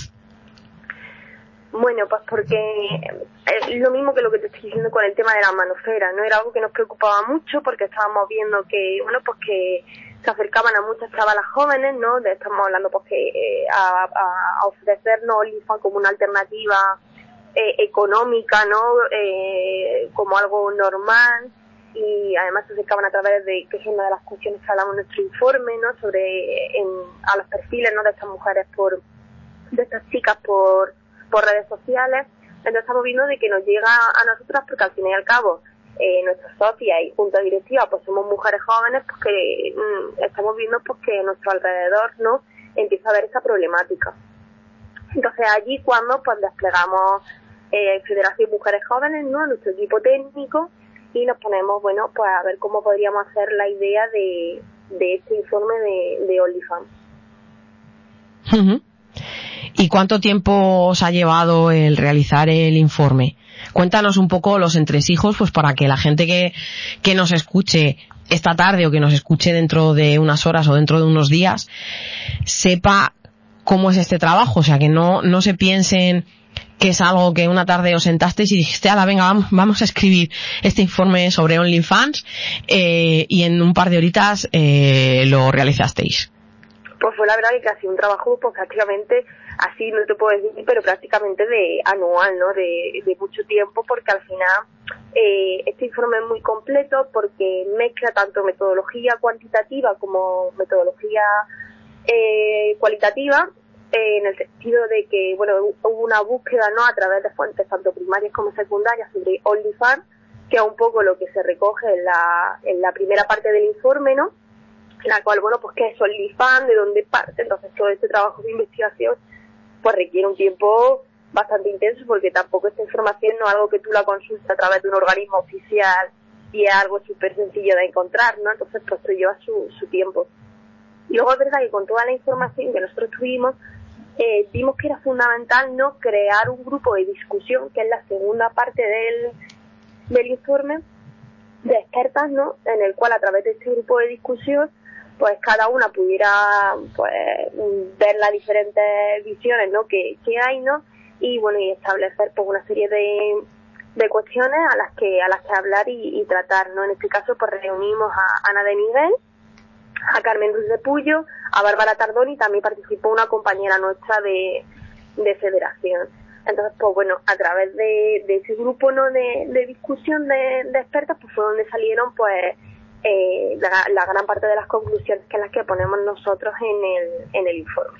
Bueno, pues porque lo mismo que lo que te estoy diciendo con el tema de la manofera, ¿no? Era algo que nos preocupaba mucho porque estábamos viendo que, bueno, pues que se acercaban a muchas chavalas jóvenes, ¿no? Estamos hablando pues que a ofrecernos OnlyFans como una alternativa económica, ¿no? Como algo normal, y además se acercaban a través de, que es una de las cuestiones que hablamos en nuestro informe, ¿no? Sobre a los perfiles, ¿no? De estas mujeres de estas chicas por redes sociales. Entonces estamos viendo de que nos llega a nosotras porque al fin y al cabo nuestras socias y junta directiva pues somos mujeres jóvenes, pues que estamos viendo pues que a nuestro alrededor, ¿no? Empieza a haber esa problemática. Entonces allí cuando pues desplegamos Federación Mujeres Jóvenes, ¿no? Nuestro equipo técnico, y nos ponemos, bueno, pues a ver cómo podríamos hacer la idea de este informe de OnlyFans. Uh-huh. ¿Y cuánto tiempo os ha llevado el realizar el informe? Cuéntanos un poco los entresijos, pues para que la gente que nos escuche esta tarde o que nos escuche dentro de unas horas o dentro de unos días sepa cómo es este trabajo. O sea, que no se piensen que es algo que una tarde os sentasteis y dijiste, ala, venga, vamos a escribir este informe sobre OnlyFans, y en un par de horitas lo realizasteis. Pues fue la verdad que casi un trabajo pues prácticamente, así no te puedo decir, pero prácticamente de anual, ¿no? De mucho tiempo, porque al final este informe es muy completo porque mezcla tanto metodología cuantitativa como metodología cualitativa, en el sentido de que, bueno, hubo una búsqueda, ¿no? A través de fuentes tanto primarias como secundarias sobre OnlyFans, que es un poco lo que se recoge en la primera parte del informe, ¿no? En la cual, bueno, pues qué es OnlyFans, de dónde parte. Entonces todo este trabajo de investigación pues requiere un tiempo bastante intenso, porque tampoco esta información no es algo que tú la consultas a través de un organismo oficial y es algo súper sencillo de encontrar, ¿no? Entonces pues esto lleva su tiempo. Y luego es verdad que con toda la información que nosotros tuvimos, vimos que era fundamental, ¿no? Crear un grupo de discusión, que es la segunda parte del informe, de expertas, ¿no? En el cual a través de este grupo de discusión pues cada una pudiera pues ver las diferentes visiones, ¿no? que hay, ¿no? Y bueno, y establecer pues una serie de cuestiones a las que hablar y tratar, ¿no? En este caso pues reunimos a Ana de Miguel, a Carmen Ruiz de Puyo, a Bárbara Tardón, y también participó una compañera nuestra de Federación. Entonces, pues bueno, a través de ese grupo, ¿no? de discusión de expertas, pues fue donde salieron pues la gran parte de las conclusiones que las que ponemos nosotros en el informe.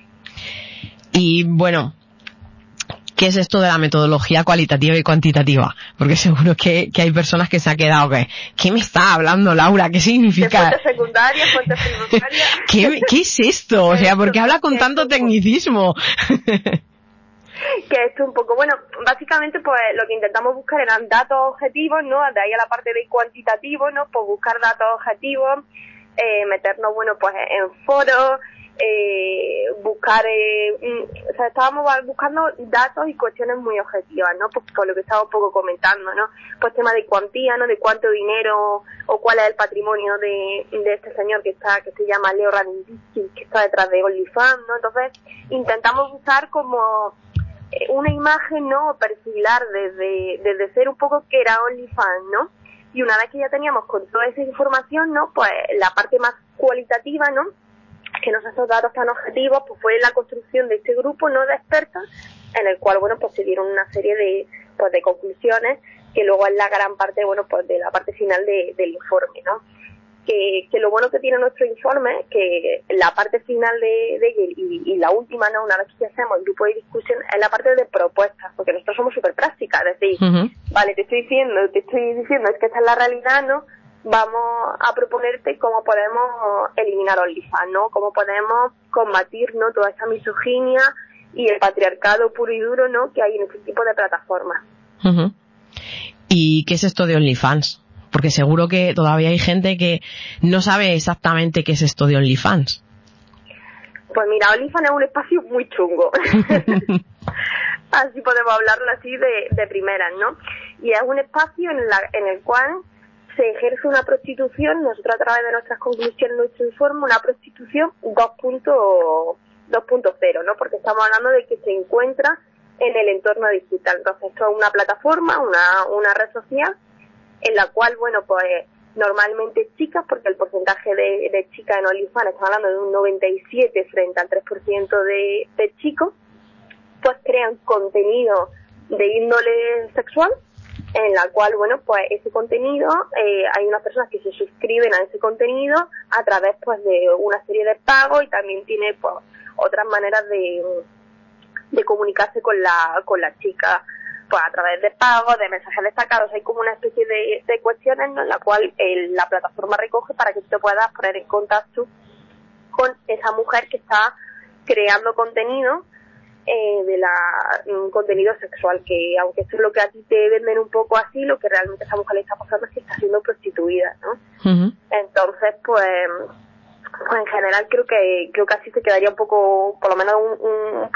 Y bueno, ¿qué es esto de la metodología cualitativa y cuantitativa? Porque seguro que hay personas que se han quedado ¿qué me está hablando Laura? ¿Qué significa? Fuentes secundarias, fuentes primarias. ¿Qué es esto? O sea, ¿por qué habla con tanto tecnicismo? Que esto un poco, bueno, básicamente pues lo que intentamos buscar eran datos objetivos, ¿no? De ahí a la parte de cuantitativo, ¿no? Pues buscar datos objetivos, meternos, bueno, pues en foros, buscar, o sea, estábamos buscando datos y cuestiones muy objetivas, ¿no? Pues por lo que estaba un poco comentando, ¿no? Pues tema de cuantía, ¿no? De cuánto dinero o cuál es el patrimonio de este señor que se llama Leo Radinski, que está detrás de OnlyFans, ¿no? Entonces intentamos buscar como una imagen, ¿no? Perfilar desde ser un poco que era OnlyFans, ¿no? Y una vez que ya teníamos con toda esa información, ¿no? Pues la parte más cualitativa, ¿no? Que nos esos datos tan objetivos, pues fue la construcción de este grupo, ¿no? De expertas, en el cual, bueno, pues se dieron una serie de conclusiones, que luego es la gran parte, bueno, pues de la parte final del informe, ¿no? Que lo bueno que tiene nuestro informe, que la parte final de ella y la última, ¿no? Una vez que ya hacemos el grupo de discusión, es la parte de propuestas, porque nosotros somos súper prácticas, es decir, vale, te estoy diciendo, es que esta es la realidad, ¿no? Vamos a proponerte cómo podemos eliminar OnlyFans, ¿no? Cómo podemos combatir, ¿no? Toda esa misoginia y el patriarcado puro y duro, ¿no? Que hay en este tipo de plataformas. Uh-huh. ¿Y qué es esto de OnlyFans? Porque seguro que todavía hay gente que no sabe exactamente qué es esto de OnlyFans. Pues mira, OnlyFans es un espacio muy chungo. así podemos hablarlo así de primeras, ¿no? Y es un espacio en el cual se ejerce una prostitución, nosotros a través de nuestras conclusiones, nuestro informe, una prostitución 2.0, ¿no? Porque estamos hablando de que se encuentra en el entorno digital. Entonces esto es una plataforma, una red social, en la cual, bueno, pues normalmente chicas, porque el porcentaje de chicas en OnlyFans, estamos hablando de un 97 frente al 3% de chicos, pues crean contenido de índole sexual, en la cual, bueno, pues ese contenido, hay unas personas que se suscriben a ese contenido a través, pues, de una serie de pagos, y también tiene, pues, otras maneras de comunicarse con la chica, pues a través de pagos, de mensajes destacados. Hay como una especie de cuestiones, ¿no?, en la cual la plataforma recoge para que tú te puedas poner en contacto con esa mujer que está creando contenido, contenido sexual, que aunque eso es lo que a ti te venden un poco así, lo que realmente esa mujer le está pasando es que está siendo prostituida, ¿no? Uh-huh. Entonces, pues en general creo que así se quedaría un poco, por lo menos un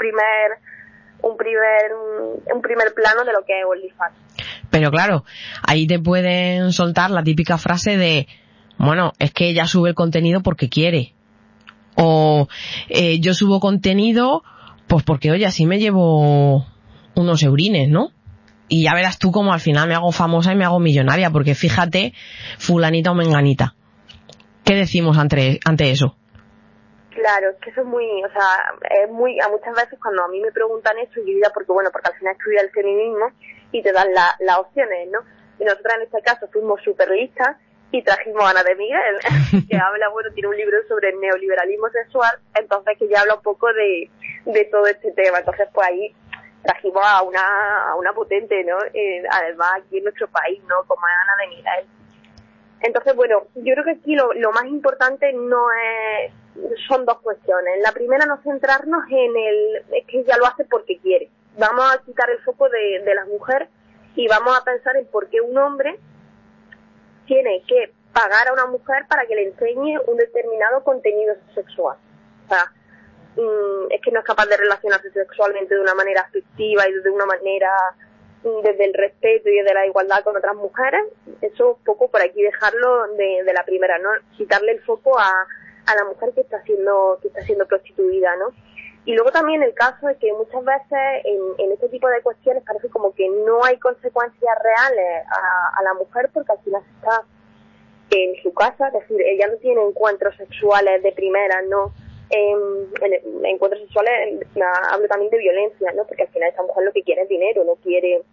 primer plano de lo que es OnlyFans. Pero claro, ahí te pueden soltar la típica frase de, bueno, es que ella sube el contenido porque quiere, o yo subo contenido pues porque, oye, así me llevo unos eurines, ¿no? Y ya verás tú cómo al final me hago famosa y me hago millonaria, porque fíjate, fulanita o menganita. ¿Qué decimos ante eso? Claro, es que eso es muy, o sea, a muchas veces cuando a mí me preguntan eso, yo diría porque al final estudia el feminismo y te dan las opciones, ¿no? Y nosotras en este caso fuimos súper listas y trajimos a Ana de Miguel, que habla, bueno, tiene un libro sobre el neoliberalismo sexual, entonces que ya habla un poco de todo este tema. Entonces, pues ahí trajimos a una potente, ¿no? Además aquí en nuestro país, ¿no? Como es Ana de Miguel. Entonces, bueno, yo creo que aquí lo más importante son dos cuestiones. La primera, no centrarnos es que ella lo hace porque quiere. Vamos a quitar el foco de la mujer y vamos a pensar en por qué un hombre tiene que pagar a una mujer para que le enseñe un determinado contenido sexual. O sea, es que no es capaz de relacionarse sexualmente de una manera afectiva y de una manera desde el respeto y desde la igualdad con otras mujeres. Eso un poco por aquí dejarlo de la primera, ¿no? Quitarle el foco a la mujer que está siendo prostituida, ¿no? Y luego también el caso de que muchas veces en este tipo de cuestiones parece como que no hay consecuencias reales a la mujer, porque al final está en su casa, es decir, ella no tiene encuentros sexuales de primera, ¿no? Encuentros sexuales, hablo también de violencia, ¿no? Porque al final esta mujer lo que quiere es dinero, no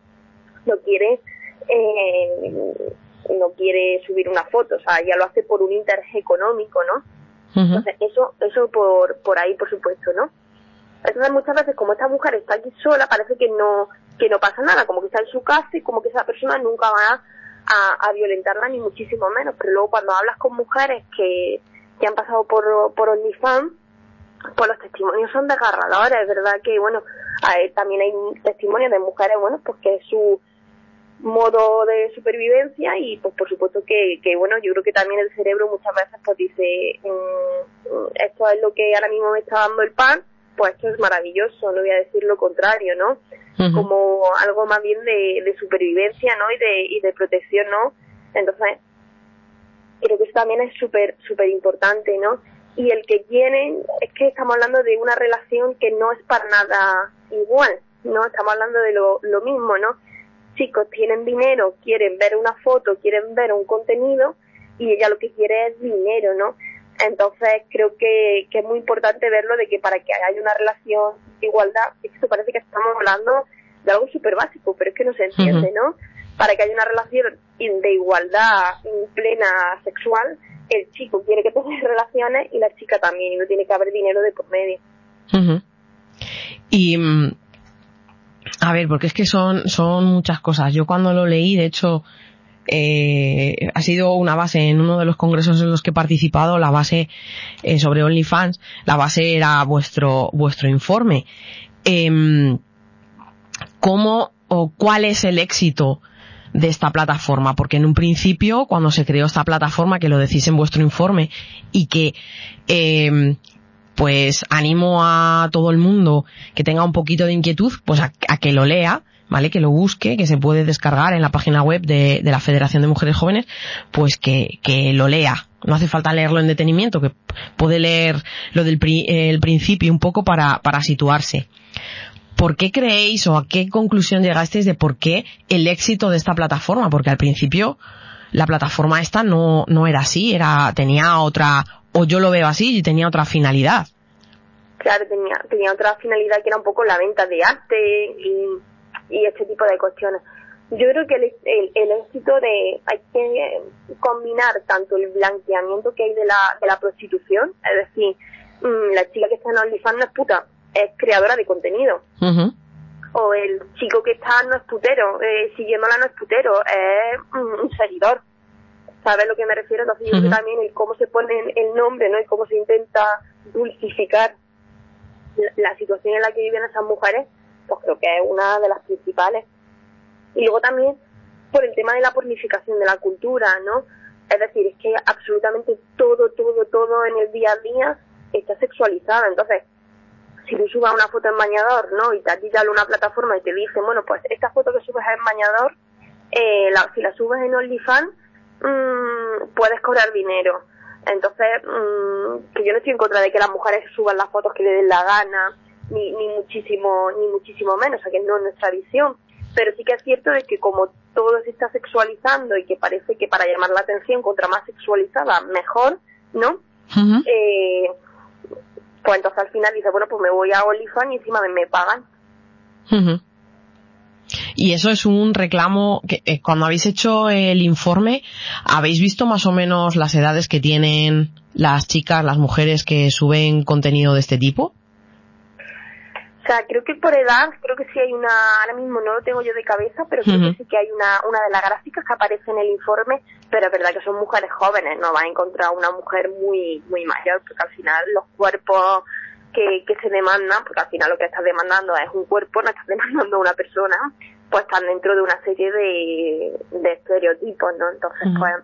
quiere subir una foto, o sea, ella lo hace por un interés económico, ¿no? Uh-huh. Entonces eso por ahí, por supuesto, ¿no? Entonces muchas veces, como esta mujer está aquí sola, parece que no pasa nada, como que está en su casa y como que esa persona nunca va a violentarla, ni muchísimo menos. Pero luego cuando hablas con mujeres que han pasado por OnlyFans, pues los testimonios son desgarradores, ¿verdad? Que bueno, también hay testimonios de mujeres, bueno, pues que es su modo de supervivencia, y pues por supuesto que bueno, yo creo que también el cerebro muchas veces pues dice, esto es lo que ahora mismo me está dando el pan, pues esto es maravilloso, no voy a decir lo contrario, ¿no? Uh-huh. Como algo más bien de supervivencia, ¿no? Y de protección, ¿no? Entonces creo que eso también es súper importante, ¿no? Y el que quieren, es que estamos hablando de una relación que no es para nada igual, ¿no? Estamos hablando de lo mismo, ¿no? Chicos tienen dinero, quieren ver una foto, quieren ver un contenido, y ella lo que quiere es dinero, ¿no? Entonces creo que es muy importante verlo, de que para que haya una relación de igualdad, esto parece que estamos hablando de algo súper básico, pero es que no se entiende, ¿no? Para que haya una relación de igualdad plena sexual, el chico quiere que tenga relaciones y la chica también, y no tiene que haber dinero de por medio. Uh-huh. Y a ver, porque es que son muchas cosas. Yo cuando lo leí, de hecho, ha sido una base en uno de los congresos en los que he participado, la base sobre OnlyFans, la base era vuestro informe. ¿Cómo o cuál es el éxito de esta plataforma? Porque en un principio, cuando se creó esta plataforma, que lo decís en vuestro informe, y que pues animo a todo el mundo que tenga un poquito de inquietud, pues a que lo lea, ¿vale? Que lo busque, que se puede descargar en la página web de la Federación de Mujeres Jóvenes, pues que lo lea. No hace falta leerlo en detenimiento, que puede leer lo del el principio un poco para situarse. ¿Por qué creéis o a qué conclusión llegasteis de por qué el éxito de esta plataforma? Porque al principio la plataforma esta no era así, tenía otra, o yo lo veo así, y tenía otra finalidad. Claro, tenía otra finalidad que era un poco la venta de arte y este tipo de cuestiones. Yo creo que el éxito hay que combinar tanto el blanqueamiento que hay de la prostitución, es decir, la chica que está en OnlyFans no es puta, es creadora de contenido. Uh-huh. O el chico que está no es putero, siguiéndola no es putero, es un seguidor. ¿Sabes a lo que me refiero? Entonces yo creo que también el cómo se pone el nombre, ¿no? Y cómo se intenta dulcificar la situación en la que viven esas mujeres, pues creo que es una de las principales. Y luego también por el tema de la pornificación de la cultura, ¿no? Es decir, es que absolutamente todo en el día a día está sexualizado. Entonces, si tú subas una foto en bañador, ¿no? Y te atitan una plataforma y te dicen, bueno, pues esta foto que subes en bañador, si la subes en OnlyFans, puedes cobrar dinero. Entonces, que yo no estoy en contra de que las mujeres suban las fotos que les den la gana, ni muchísimo menos, o sea, que no es nuestra visión. Pero sí que es cierto de que como todo se está sexualizando y que parece que para llamar la atención, contra más sexualizada, mejor, ¿no? Uh-huh. Pues entonces al final dice, bueno, pues me voy a OnlyFans y encima me pagan. Uh-huh. Y eso es un reclamo que cuando habéis hecho el informe, ¿habéis visto más o menos las edades que tienen las chicas, las mujeres que suben contenido de este tipo? O sea, creo que por edad, creo que sí hay ahora mismo no lo tengo yo de cabeza, pero creo que sí que hay una de las gráficas que aparece en el informe, pero es verdad que son mujeres jóvenes, no vas a encontrar una mujer muy mayor, porque al final los cuerpos que se demandan, porque al final lo que estás demandando es un cuerpo, no estás demandando a una persona, pues están dentro de una serie de estereotipos, ¿no? Entonces,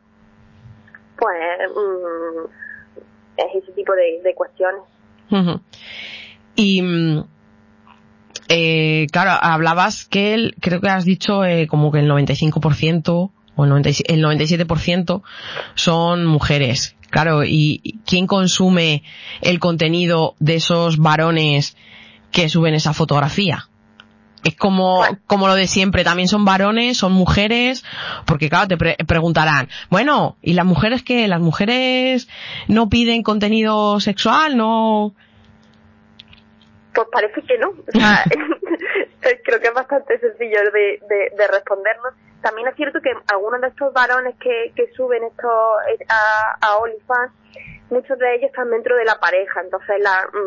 es ese tipo de cuestiones. Uh-huh. Y claro, hablabas que creo que has dicho como que el 95% o el 97% son mujeres. Claro, ¿y quién consume el contenido de esos varones que suben esa fotografía? Es como lo de siempre, también son varones, son mujeres, porque claro, te preguntarán, bueno, ¿y las mujeres qué? ¿Las mujeres no piden contenido sexual? ¿No? Pues parece que no. O sea, creo que es bastante sencillo de respondernos. También es cierto que algunos de estos varones que suben esto a OnlyFans, muchos de ellos están dentro de la pareja. Entonces,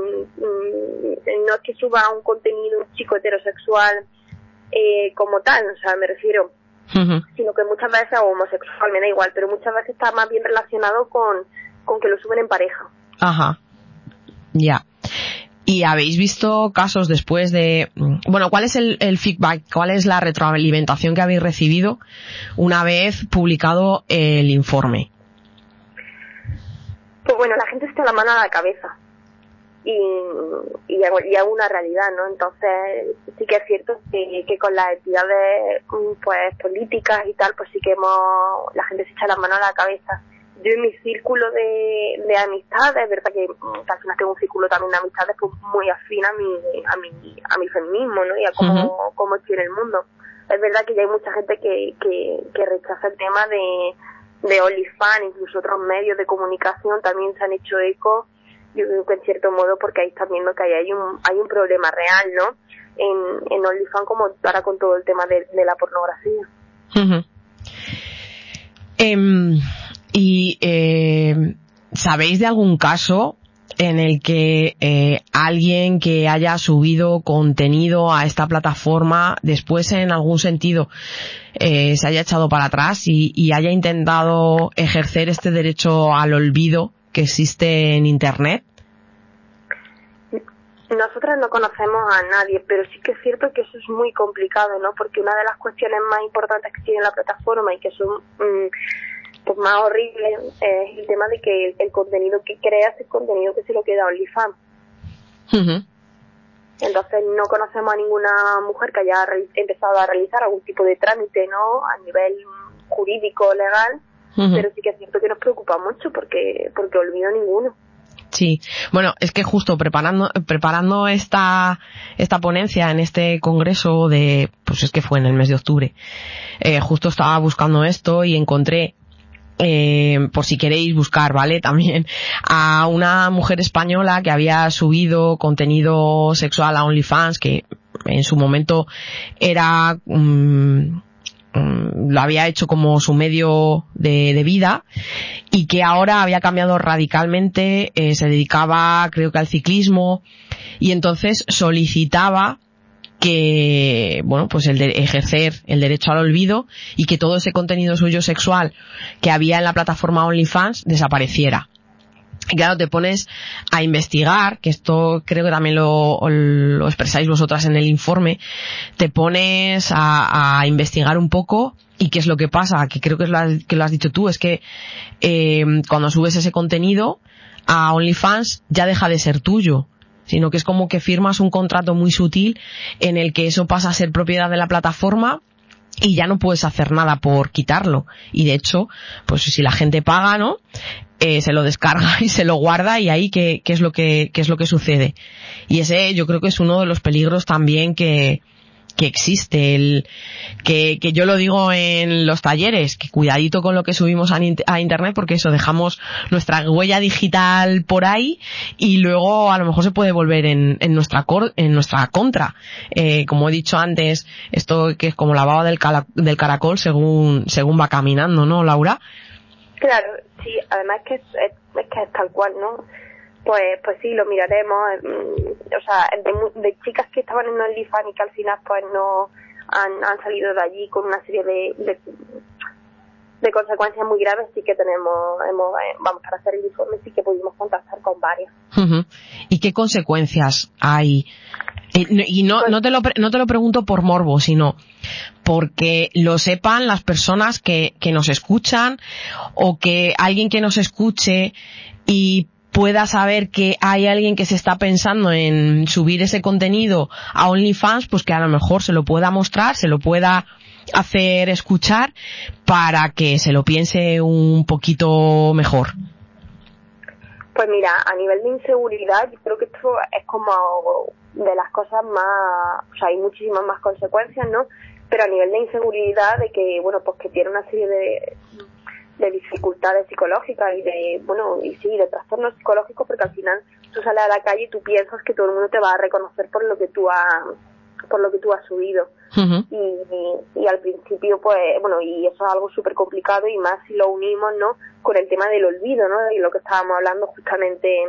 no es que suba un contenido un chico heterosexual como tal, o sea, me refiero, sino que muchas veces, o homosexual, me da igual, pero muchas veces está más bien relacionado con que lo suben en pareja. Ajá, ya. ¿Y habéis visto casos después de... Bueno, ¿cuál es el feedback? ¿Cuál es la retroalimentación que habéis recibido una vez publicado el informe? Pues bueno, la gente se echa la mano a la cabeza y es una realidad, ¿no? Entonces sí que es cierto que con las entidades pues políticas y tal, pues sí que la gente se echa la mano a la cabeza. Yo en mi círculo de amistades, es verdad que al final tengo un círculo también de amistades pues muy afín a mi feminismo, ¿no? Y a cómo estoy en el mundo. Es verdad que ya hay mucha gente que rechaza el tema de OnlyFans, incluso otros medios de comunicación también se han hecho eco, yo creo que en cierto modo, porque ahí están viendo que hay un problema real, ¿no? En OnlyFans, como ahora con todo el tema de la pornografía. Uh-huh. ¿Sabéis de algún caso en el que alguien que haya subido contenido a esta plataforma después en algún sentido se haya echado para atrás y haya intentado ejercer este derecho al olvido que existe en Internet? Nosotras no conocemos a nadie, pero sí que es cierto que eso es muy complicado, ¿no? Porque una de las cuestiones más importantes que tiene la plataforma y que son pues más horribles es el tema de que el contenido que creas es contenido que se lo queda a OnlyFans. Uh-huh. Entonces no conocemos a ninguna mujer que haya empezado a realizar algún tipo de trámite, ¿no? A nivel jurídico, legal, uh-huh. Pero sí que es cierto que nos preocupa mucho porque olvido ninguno. Sí, bueno, es que justo preparando esta ponencia en este congreso pues es que fue en el mes de octubre, justo estaba buscando esto y encontré, por si queréis buscar, ¿vale? También a una mujer española que había subido contenido sexual a OnlyFans, que en su momento era lo había hecho como su medio de vida, y que ahora había cambiado radicalmente, se dedicaba creo que al ciclismo, y entonces solicitaba que, bueno, pues ejercer el derecho al olvido y que todo ese contenido suyo sexual que había en la plataforma OnlyFans desapareciera. Y claro, te pones a investigar, que esto creo que también lo expresáis vosotras en el informe, te pones a investigar un poco y qué es lo que pasa, que creo que lo has dicho tú, es que cuando subes ese contenido a OnlyFans ya deja de ser tuyo, sino que es como que firmas un contrato muy sutil en el que eso pasa a ser propiedad de la plataforma y ya no puedes hacer nada por quitarlo. Y de hecho, pues si la gente paga, ¿no? Se lo descarga y se lo guarda, y ahí qué es lo que sucede. Y ese yo creo que es uno de los peligros también que existe, que yo lo digo en los talleres, que cuidadito con lo que subimos a internet, porque eso, dejamos nuestra huella digital por ahí y luego a lo mejor se puede volver en nuestra contra. Como he dicho antes, esto que es como la baba del caracol según va caminando, ¿no, Laura? Claro, sí, además que es tal cual, ¿no? Pues sí, lo miraremos, o sea, de chicas que estaban en OnlyFans y que al final pues no han salido de allí con una serie de consecuencias muy graves, sí que vamos, para hacer el informe sí que pudimos contactar con varias. Uh-huh. ¿Y qué consecuencias hay? Y no te lo pregunto por morbo, sino porque lo sepan las personas que nos escuchan, o que alguien que nos escuche y pueda saber que hay alguien que se está pensando en subir ese contenido a OnlyFans, pues que a lo mejor se lo pueda mostrar, se lo pueda hacer escuchar, para que se lo piense un poquito mejor. Pues mira, a nivel de inseguridad, yo creo que esto es como de las cosas más, o sea, hay muchísimas más consecuencias, ¿no? Pero a nivel de inseguridad, de que, bueno, pues que tiene una serie de dificultades psicológicas y de trastornos psicológicos, porque al final tú sales a la calle y tú piensas que todo el mundo te va a reconocer por lo que tú has subido. Uh-huh. Y al principio, pues, bueno, y eso es algo súper complicado, y más si lo unimos, ¿no?, con el tema del olvido, ¿no?, de lo que estábamos hablando justamente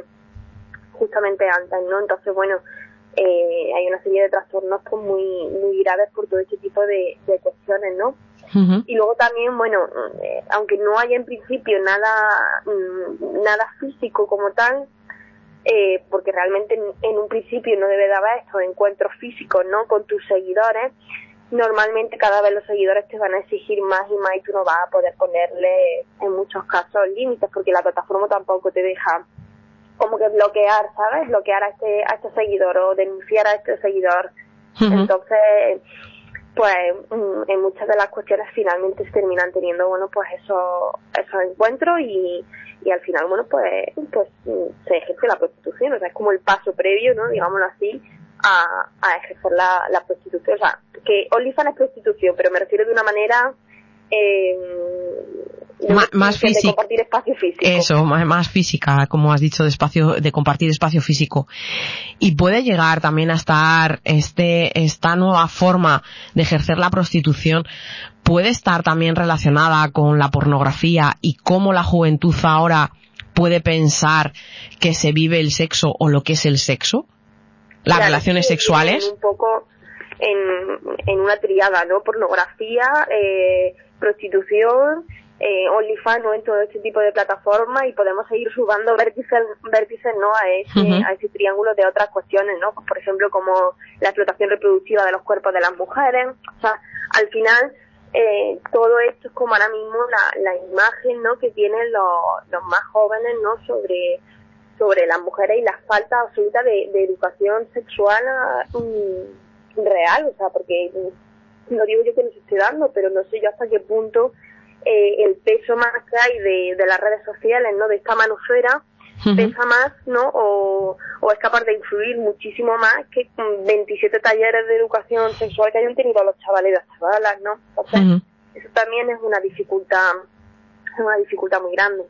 antes, ¿no? Entonces, bueno, hay una serie de trastornos pues muy, muy graves por todo este tipo de cuestiones, ¿no? Uh-huh. Y luego también, bueno, aunque no haya en principio nada físico como tal, porque realmente en un principio no debe de haber estos encuentros físicos, ¿no?, con tus seguidores, normalmente cada vez los seguidores te van a exigir más y más, y tú no vas a poder ponerle en muchos casos límites, porque la plataforma tampoco te deja como que bloquear, ¿sabes? Bloquear a este seguidor o denunciar a este seguidor. Uh-huh. Entonces, pues en muchas de las cuestiones finalmente se terminan teniendo, bueno, pues esos encuentros y al final, bueno, pues se ejerce la prostitución. O sea, es como el paso previo, ¿no?, digámoslo así, a ejercer la prostitución. O sea, que OnlyFans es prostitución, pero me refiero de una manera más física, de compartir espacio físico. Eso, más física, como has dicho, de compartir espacio físico. Y puede llegar también a estar esta nueva forma de ejercer la prostitución, puede estar también relacionada con la pornografía y cómo la juventud ahora puede pensar que se vive el sexo o lo que es el sexo, las relaciones sexuales. Un poco en una triada, ¿no? Pornografía, prostitución, OnlyFans, ¿no?, en todo este tipo de plataformas, y podemos seguir sumando vértices, ¿no?, a ese triángulo de otras cuestiones, ¿no? Pues, por ejemplo, como la explotación reproductiva de los cuerpos de las mujeres. O sea, al final todo esto es como ahora mismo la imagen, ¿no?, que tienen los más jóvenes, ¿no?, sobre sobre las mujeres y la falta absoluta de educación sexual real, o sea, porque no digo yo que nos esté dando, pero no sé yo hasta qué punto el peso más que hay de las redes sociales, ¿no? De esta manosfera pesa más, ¿no? O es capaz de influir muchísimo más que 27 talleres de educación sexual que hayan tenido los chavales y las chavalas, ¿no? Entonces, eso también es una dificultad muy grande.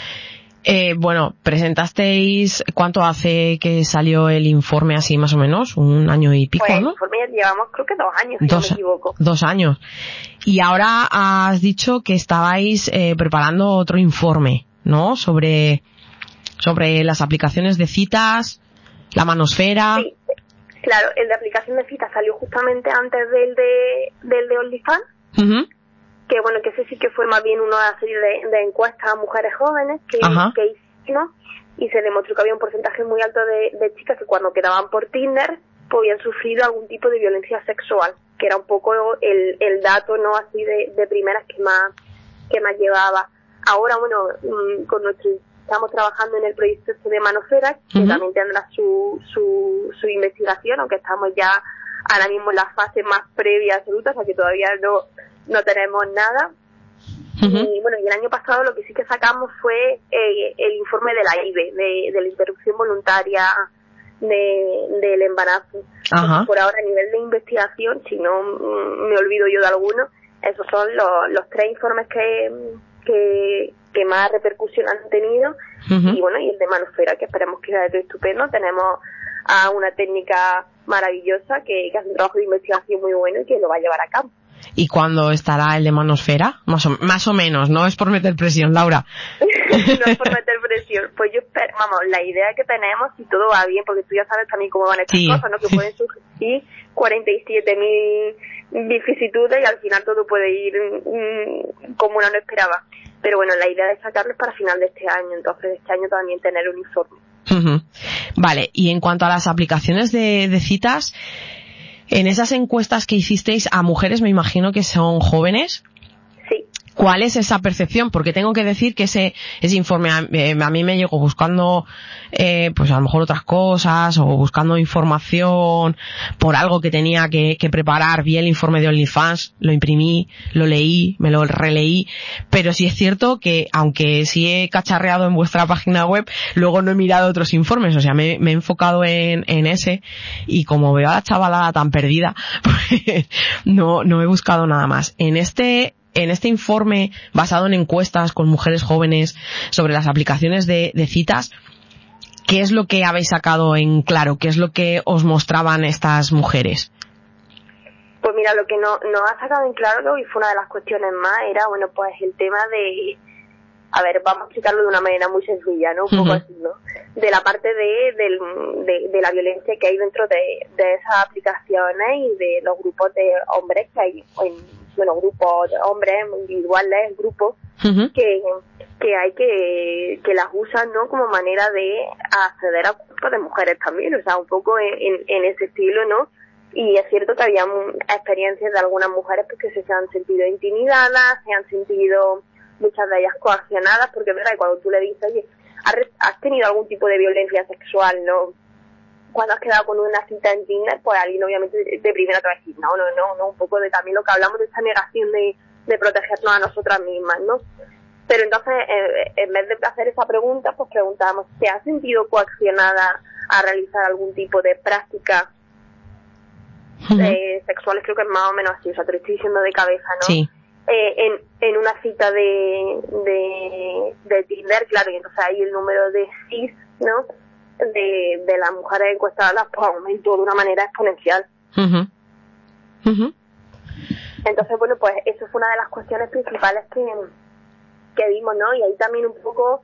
Bueno, presentasteis, ¿cuánto hace que salió el informe así más o menos? Un año y pico, pues, ¿no? El informe ya llevamos creo que 2 años, si no me equivoco. 2 años. Y ahora has dicho que estabais preparando otro informe, ¿no? Sobre las aplicaciones de citas, la manosfera. Sí, claro, el de aplicación de citas salió justamente antes del de OnlyFans. Que bueno, que ese sí que fue más bien una serie de encuestas a mujeres jóvenes que hicimos, y se demostró que había un porcentaje muy alto de chicas que cuando quedaban por Tinder pues habían sufrido algún tipo de violencia sexual, que era un poco el dato, ¿no? Así de primeras que más llevaba. Ahora, bueno, estamos trabajando en el proyecto de Manosfera, que también tendrá su investigación, aunque estamos ya ahora mismo en la fase más previa absoluta, o sea que todavía no tenemos nada. Y bueno, y el año pasado lo que sí que sacamos fue el informe de la IVE, de la interrupción voluntaria del embarazo. Entonces, por ahora, a nivel de investigación, si no me olvido yo de alguno, esos son los 3 informes que más repercusión han tenido. Y bueno, y el de Manosfera, que esperemos que sea estupendo. Tenemos a una técnica maravillosa que hace un trabajo de investigación muy bueno y que lo va a llevar a cabo. ¿Y cuándo estará el de Manosfera? Más o menos, no es por meter presión, Laura. No es por meter presión. Pues yo espero, vamos, la idea que tenemos, si todo va bien, porque tú ya sabes también cómo van estas cosas, ¿no? Que pueden surgir 47.000 vicisitudes y al final todo puede ir como uno no esperaba. Pero bueno, la idea es sacarlos para final de este año, entonces este año también tener un informe. Vale, y en cuanto a las aplicaciones de citas, en esas encuestas que hicisteis a mujeres, me imagino que son jóvenes. Sí. ¿Cuál es esa percepción? Porque tengo que decir que ese informe a mí me llegó buscando pues a lo mejor otras cosas o buscando información por algo que tenía que preparar. Vi el informe de OnlyFans, lo imprimí, lo leí, me lo releí, pero sí es cierto que aunque sí he cacharreado en vuestra página web, luego no he mirado otros informes, o sea, me he enfocado en ese, y como veo a la chavalada tan perdida, pues no he buscado nada más. En este informe, basado en encuestas con mujeres jóvenes sobre las aplicaciones de citas, ¿qué es lo que habéis sacado en claro? ¿Qué es lo que os mostraban estas mujeres? Pues mira, lo que nos ha sacado en claro, y fue una de las cuestiones más, era, bueno, pues el tema de... A ver, vamos a explicarlo de una manera muy sencilla, ¿no? Un poco así, ¿no? De la parte de la violencia que hay dentro de esas aplicaciones y de los grupos de hombres que hay, grupos de hombres individuales, grupos que hay que las usan, ¿no? Como manera de acceder a cuerpos de mujeres también, o sea, un poco en ese estilo, ¿no? Y es cierto que había experiencias de algunas mujeres pues, que se han sentido intimidadas, se han sentido muchas de ellas coaccionadas, porque es verdad que cuando tú le dices, oye, ¿has tenido algún tipo de violencia sexual, no? Cuando has quedado con una cita en Tinder, pues alguien obviamente de primera te va a decir, no, un poco de también lo que hablamos de esta negación de protegernos a nosotras mismas, ¿no? Pero entonces, en vez de hacer esa pregunta, pues preguntábamos, ¿te has sentido coaccionada a realizar algún tipo de práctica sexuales? Creo que es más o menos así, o sea, te lo estoy diciendo de cabeza, ¿no? Sí. En una cita de Tinder, claro, y entonces ahí el número de cis, ¿no? De las mujeres encuestadas pues aumentó de una manera exponencial. Entonces, bueno, pues eso fue una de las cuestiones principales que vimos, ¿no? Y ahí también un poco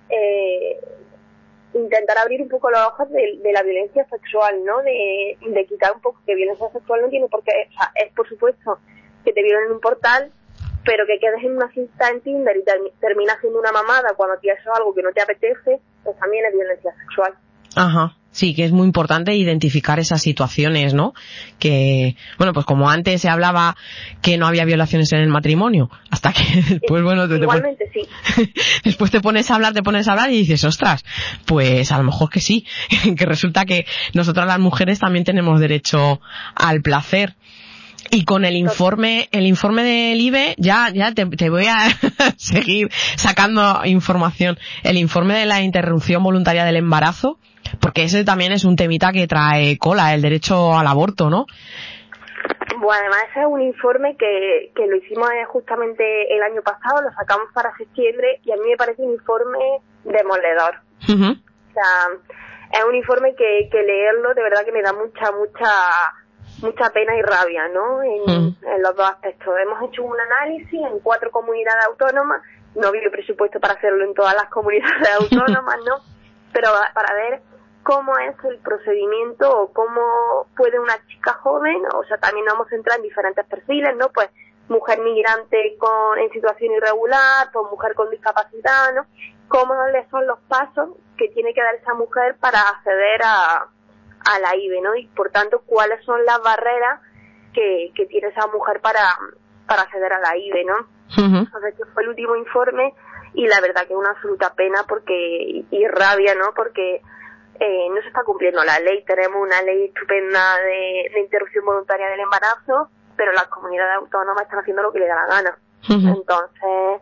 intentar abrir un poco los ojos de la violencia sexual, ¿no? De quitar un poco que violencia sexual no tiene por qué, o sea, es por supuesto que te violen en un portal, pero que quedes en una cita en Tinder y terminas siendo una mamada cuando te haces algo que no te apetece, pues también es violencia sexual. Ajá. Sí, que es muy importante identificar esas situaciones, ¿no? Que, bueno, pues como antes se hablaba que no había violaciones en el matrimonio, hasta que después, bueno, igualmente sí. Después te pones a hablar y dices, ostras, pues a lo mejor que sí, que resulta que nosotras las mujeres también tenemos derecho al placer. Y con el informe del IBE, ya te voy a seguir sacando información. El informe de la interrupción voluntaria del embarazo, porque ese también es un temita que trae cola, el derecho al aborto, ¿no? Bueno, además ese es un informe que lo hicimos justamente el año pasado, lo sacamos para septiembre y a mí me parece un informe demoledor. Uh-huh. O sea, es un informe que leerlo de verdad que me da mucha pena y rabia, ¿no? En los dos aspectos. Hemos hecho un análisis en 4 comunidades autónomas, no había presupuesto para hacerlo en todas las comunidades autónomas, ¿no? Pero para ver cómo es el procedimiento o cómo puede una chica joven, o sea, también nos hemos centrado en diferentes perfiles, ¿no? Pues mujer migrante en situación irregular, pues mujer con discapacidad, ¿no? Cómo son los pasos que tiene que dar esa mujer para acceder a la IVE, ¿no? Y por tanto, cuáles son las barreras que tiene esa mujer para acceder a la IVE, ¿no? Uh-huh. Entonces, este fue el último informe y la verdad que es una absoluta pena y rabia, ¿no? Porque no se está cumpliendo la ley. Tenemos una ley estupenda de interrupción voluntaria del embarazo, pero las comunidades autónomas están haciendo lo que les da la gana. Uh-huh. Entonces,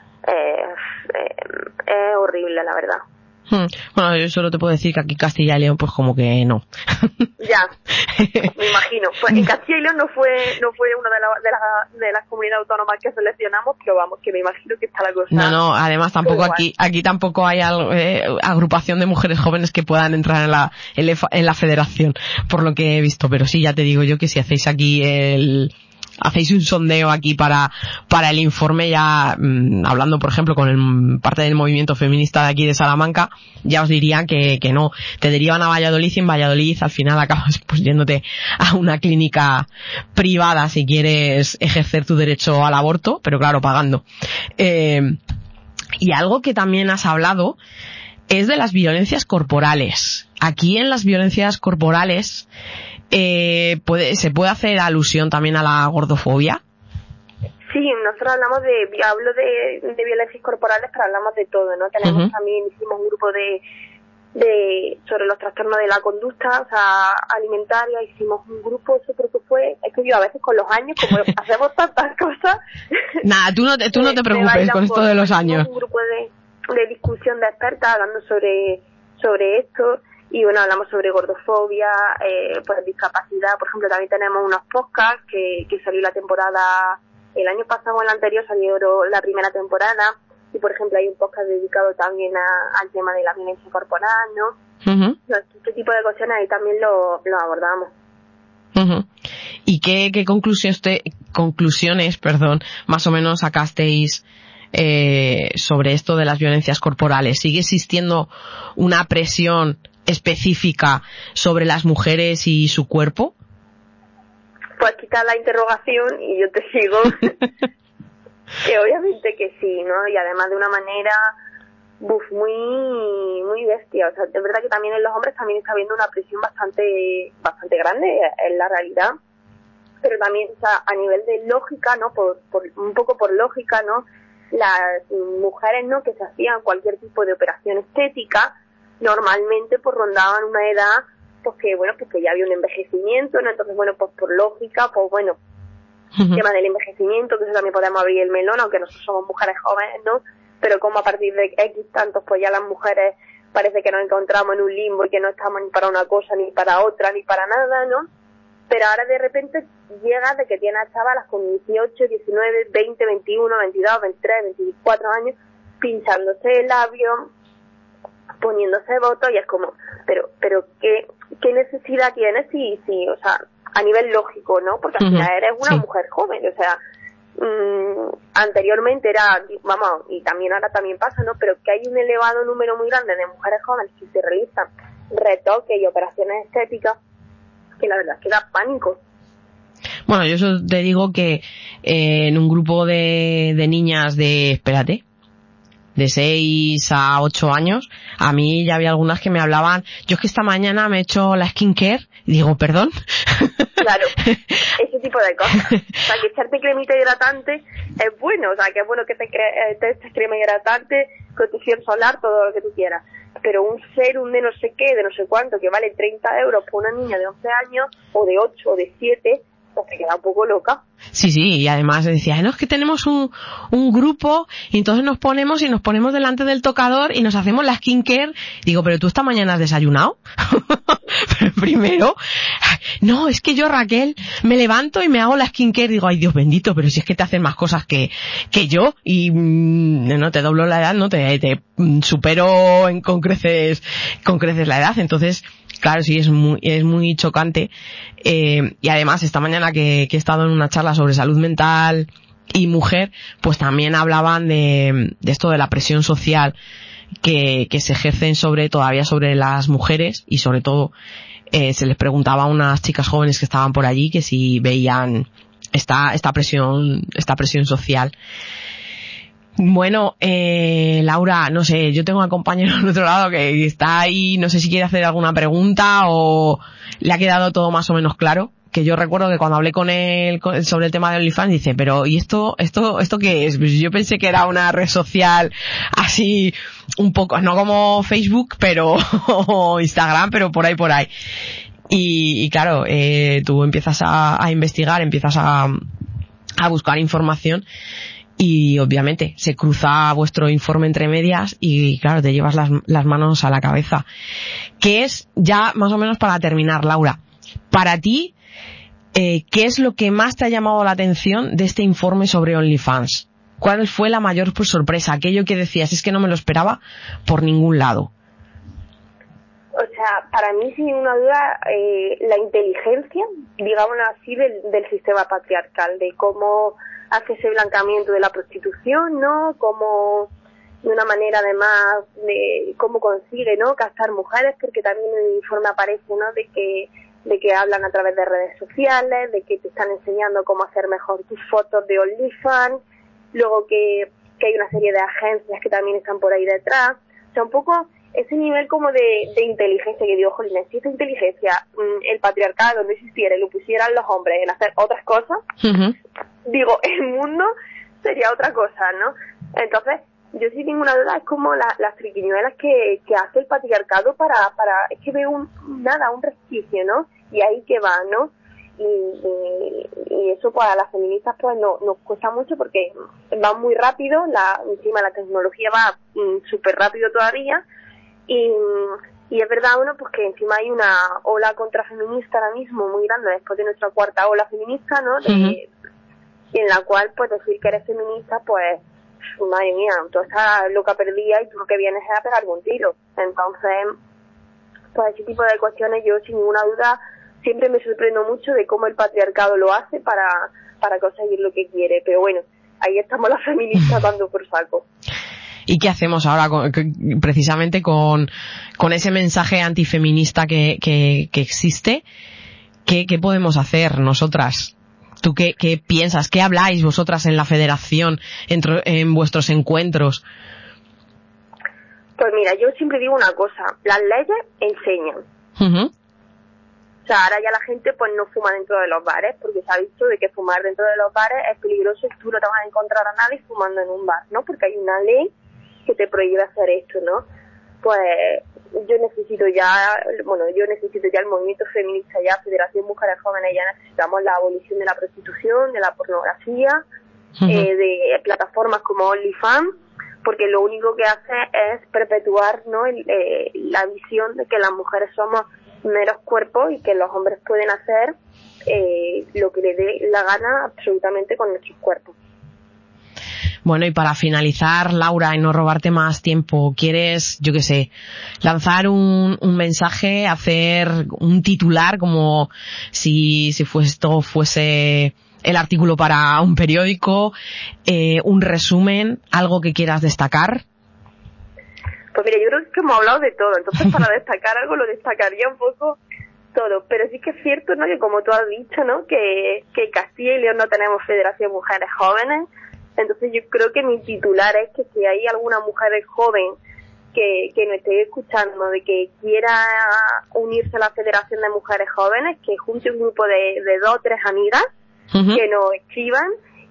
es horrible, la verdad. Bueno, yo solo te puedo decir que aquí Castilla y León pues como que no. Ya, me imagino. Pues en Castilla y León no fue una de las comunidades autónomas que seleccionamos, pero vamos, que me imagino que está la cosa. No, además tampoco aquí tampoco hay agrupación de mujeres jóvenes que puedan entrar en la federación, por lo que he visto, pero sí, ya te digo yo que si hacéis aquí hacéis un sondeo aquí para el informe, ya hablando por ejemplo con parte del movimiento feminista de aquí de Salamanca, ya os dirían que no, te derivan a Valladolid y en Valladolid al final acabas pues yéndote a una clínica privada si quieres ejercer tu derecho al aborto, pero claro, pagando. Y algo que también has hablado es de las violencias corporales. Aquí en las violencias corporales ¿se puede hacer alusión también a la gordofobia? Sí, nosotros hablo de violencias corporales, pero hablamos de todo, ¿no? Tenemos también, hicimos un grupo sobre los trastornos de la conducta, o sea, alimentaria, hicimos un grupo, eso creo que fue, es que yo a veces con los años, como hacemos tantas cosas... Nada, tú no te preocupes con esto de los años. Un grupo de discusión de expertas hablando sobre esto. Y bueno, hablamos sobre gordofobia, pues discapacidad. Por ejemplo, también tenemos unos podcasts que salió la temporada, el año pasado o el anterior salió la primera temporada. Y por ejemplo hay un podcast dedicado también al tema de la violencia corporal, ¿no? Uh-huh. Este tipo de cuestiones ahí también lo abordamos. Uh-huh. ¿Y qué conclusiones, más o menos sacasteis sobre esto de las violencias corporales? ¿Sigue existiendo una presión específica sobre las mujeres y su cuerpo? Pues quitar la interrogación y yo te sigo que obviamente que sí, ¿no? Y además de una manera muy bestia. O sea, es verdad que también en los hombres también está habiendo una presión bastante grande, en la realidad, pero también, o sea, a nivel de lógica, ¿no? Un poco por lógica, ¿no? Las mujeres, ¿no? Que se hacían cualquier tipo de operación estética normalmente pues rondaban una edad pues que ya había un envejecimiento, ¿no? Entonces bueno, pues por lógica, pues bueno, el tema del envejecimiento, que eso también podemos abrir el melón, aunque nosotros somos mujeres jóvenes, ¿no? Pero como a partir de X tantos, pues ya las mujeres parece que nos encontramos en un limbo y que no estamos ni para una cosa, ni para otra, ni para nada, ¿no? Pero ahora de repente llega de que tiene a chavalas con 18, 19, 20, 21, 22, 23, 24 años pinchándose el labio, poniéndose votos, y es como, pero ¿qué necesidad tienes si, o sea, a nivel lógico, ¿no? Porque al final eres una mujer joven, o sea, anteriormente era, vamos, y también ahora también pasa, ¿no? Pero que hay un elevado número muy grande de mujeres jóvenes que se realizan retoques y operaciones estéticas, que la verdad es que da pánico. Bueno, yo eso te digo que en un grupo de niñas espérate, de 6 a 8 años, a mí ya había algunas que me hablaban, yo es que esta mañana me he hecho la skincare, y digo, ¿perdón? Claro, ese tipo de cosas. O sea, que echarte cremita hidratante es bueno, o sea, que es bueno que te eches crema hidratante, protección solar, todo lo que tú quieras. Pero un serum de no sé qué, de no sé cuánto, que vale 30 euros por una niña de 11 años, o de 8, o de 7, pues te queda un poco loca. Sí, y además decía, no, es que tenemos un grupo y entonces nos ponemos delante del tocador y nos hacemos la skincare. Digo, pero tú esta mañana has desayunado. Pero primero, no, es que yo, Raquel, me levanto y me hago la skincare. Digo, ay, Dios bendito, pero si es que te hacen más cosas que yo y no te doblo la edad, no te supero con creces la edad. Entonces, claro, sí, es muy chocante. Y además, esta mañana que he estado en una charla sobre salud mental y mujer, pues también hablaban de esto de la presión social que se ejercen todavía sobre las mujeres, y sobre todo se les preguntaba a unas chicas jóvenes que estaban por allí que si veían esta presión social. Bueno, Laura, no sé, yo tengo al compañero al otro lado que está ahí, no sé si quiere hacer alguna pregunta o le ha quedado todo más o menos claro. Que yo recuerdo que cuando hablé con él sobre el tema de OnlyFans, dice, pero ¿y esto qué es? Pues yo pensé que era una red social así un poco, no como Facebook, pero o Instagram, pero por ahí. Y claro, tú empiezas a investigar, empiezas a buscar información, y obviamente se cruza vuestro informe entre medias y claro, te llevas las manos a la cabeza. ¿Qué es, ya más o menos para terminar, Laura, para ti, qué es lo que más te ha llamado la atención de este informe sobre OnlyFans? ¿Cuál fue la mayor sorpresa? Aquello que decías, es que no me lo esperaba por ningún lado. O sea, para mí, sin ninguna duda, la inteligencia, digámoslo así, del sistema patriarcal, de cómo hace ese blancamiento de la prostitución, ¿no? Cómo, de una manera además, de cómo consigue, ¿no?, captar mujeres, porque también en el informe aparece, ¿no?, de que hablan a través de redes sociales, de que te están enseñando cómo hacer mejor tus fotos de OnlyFans, luego que hay una serie de agencias que también están por ahí detrás. O sea, un poco ese nivel como de inteligencia que digo, jolines, si esta inteligencia, el patriarcado no existiera y lo pusieran los hombres en hacer otras cosas, digo, el mundo sería otra cosa, ¿no? Entonces, yo sin ninguna duda es como las triquiñuelas que hace el patriarcado para es que veo un resquicio, ¿no? Y ahí que va, ¿no? Y eso pues a las feministas pues nos cuesta mucho porque va muy rápido, encima la tecnología va súper rápido todavía, y es verdad, bueno, pues que encima hay una ola contrafeminista ahora mismo muy grande después de nuestra cuarta ola feminista, ¿no? En la cual pues decir que eres feminista, pues madre mía, tú estás loca perdida y tú lo que vienes es a pegar un tiro. Entonces, pues ese tipo de cuestiones yo sin ninguna duda siempre me sorprendo mucho de cómo el patriarcado lo hace para conseguir lo que quiere. Pero bueno, ahí estamos las feministas dando por saco. ¿Y qué hacemos ahora precisamente con ese mensaje antifeminista que existe? ¿Qué podemos hacer nosotras? ¿Tú qué piensas? ¿Qué habláis vosotras en la federación, en vuestros encuentros? Pues mira, yo siempre digo una cosa, las leyes enseñan. O sea, ahora ya la gente pues no fuma dentro de los bares, porque se ha visto de que fumar dentro de los bares es peligroso y tú no te vas a encontrar a nadie fumando en un bar, ¿no? Porque hay una ley que te prohíbe hacer esto, ¿no? Pues yo necesito ya el movimiento feminista, ya Federación Mujeres Jóvenes, ya necesitamos la abolición de la prostitución, de la pornografía, de plataformas como OnlyFans, porque lo único que hace es perpetuar, ¿no?, la visión de que las mujeres somos meros cuerpos y que los hombres pueden hacer lo que les dé la gana absolutamente con nuestros cuerpos. Bueno, y para finalizar, Laura, y no robarte más tiempo, ¿quieres, yo qué sé, lanzar un mensaje, hacer un titular como si esto fuese el artículo para un periódico, un resumen, algo que quieras destacar? Pues mira, yo creo que hemos hablado de todo, entonces para destacar algo lo destacaría un poco todo, pero sí que es cierto, ¿no?, que como tú has dicho, ¿no?, que Castilla y León no tenemos Federación Mujeres Jóvenes, Entonces yo creo que mi titular es que si hay alguna mujer joven que nos esté escuchando, de que quiera unirse a la Federación de Mujeres Jóvenes, que junte un grupo de 2 o 3 amigas, que nos escriban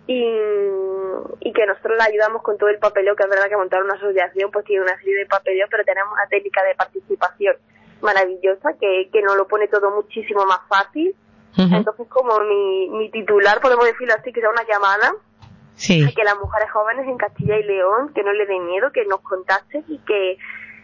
y que nosotros la ayudamos con todo el papeleo, que es verdad que montar una asociación pues tiene una serie de papeleo, pero tenemos una técnica de participación maravillosa que nos lo pone todo muchísimo más fácil. Entonces, como mi titular, podemos decirlo así, que sea una llamada a que las mujeres jóvenes en Castilla y León, que no les den miedo, que nos contacten y que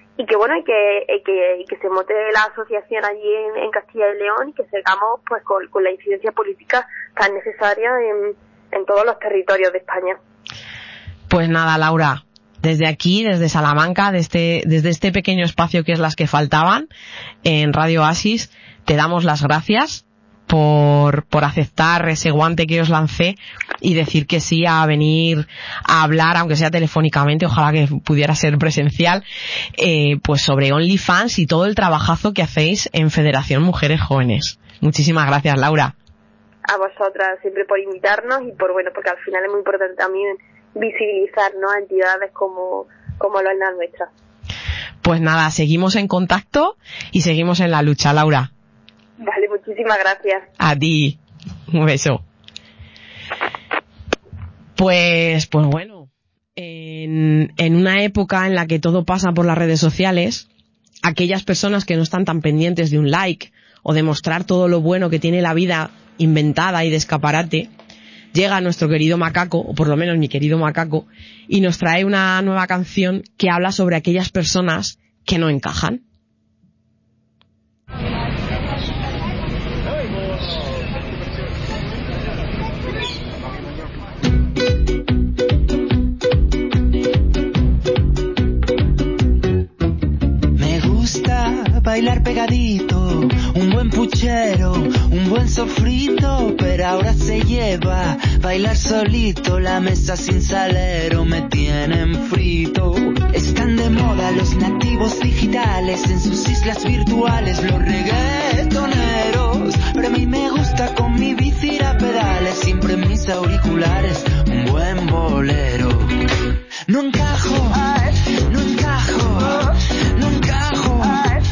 se monte la asociación allí en Castilla y León y que sigamos pues con la incidencia política tan necesaria en todos los territorios de España. Pues nada, Laura, desde aquí, desde Salamanca, desde este pequeño espacio que es Las que Faltaban, en Radio Oasis, te damos las gracias por aceptar ese guante que os lancé y decir que sí a venir a hablar, aunque sea telefónicamente, ojalá que pudiera ser presencial, pues sobre OnlyFans y todo el trabajazo que hacéis en Federación Mujeres Jóvenes. Muchísimas gracias, Laura. A vosotras siempre por invitarnos y porque al final es muy importante también visibilizar, ¿no?, a entidades como las nuestras. Pues nada, seguimos en contacto y seguimos en la lucha, Laura. Vale, muchísimas gracias. A ti. Un beso. Pues bueno, en una época en la que todo pasa por las redes sociales, aquellas personas que no están tan pendientes de un like o de mostrar todo lo bueno que tiene la vida inventada y de escaparate, llega nuestro querido Macaco, o por lo menos mi querido Macaco, y nos trae una nueva canción que habla sobre aquellas personas que no encajan. Bailar pegadito, un buen puchero, un buen sofrito, pero ahora se lleva bailar solito, la mesa sin salero me tienen frito. Están de moda los nativos digitales en sus islas virtuales, los reggaetoneros, pero a mí me gusta con mi bici a pedales, siempre en mis auriculares, un buen bolero. No encajo, no encajo, no encajo.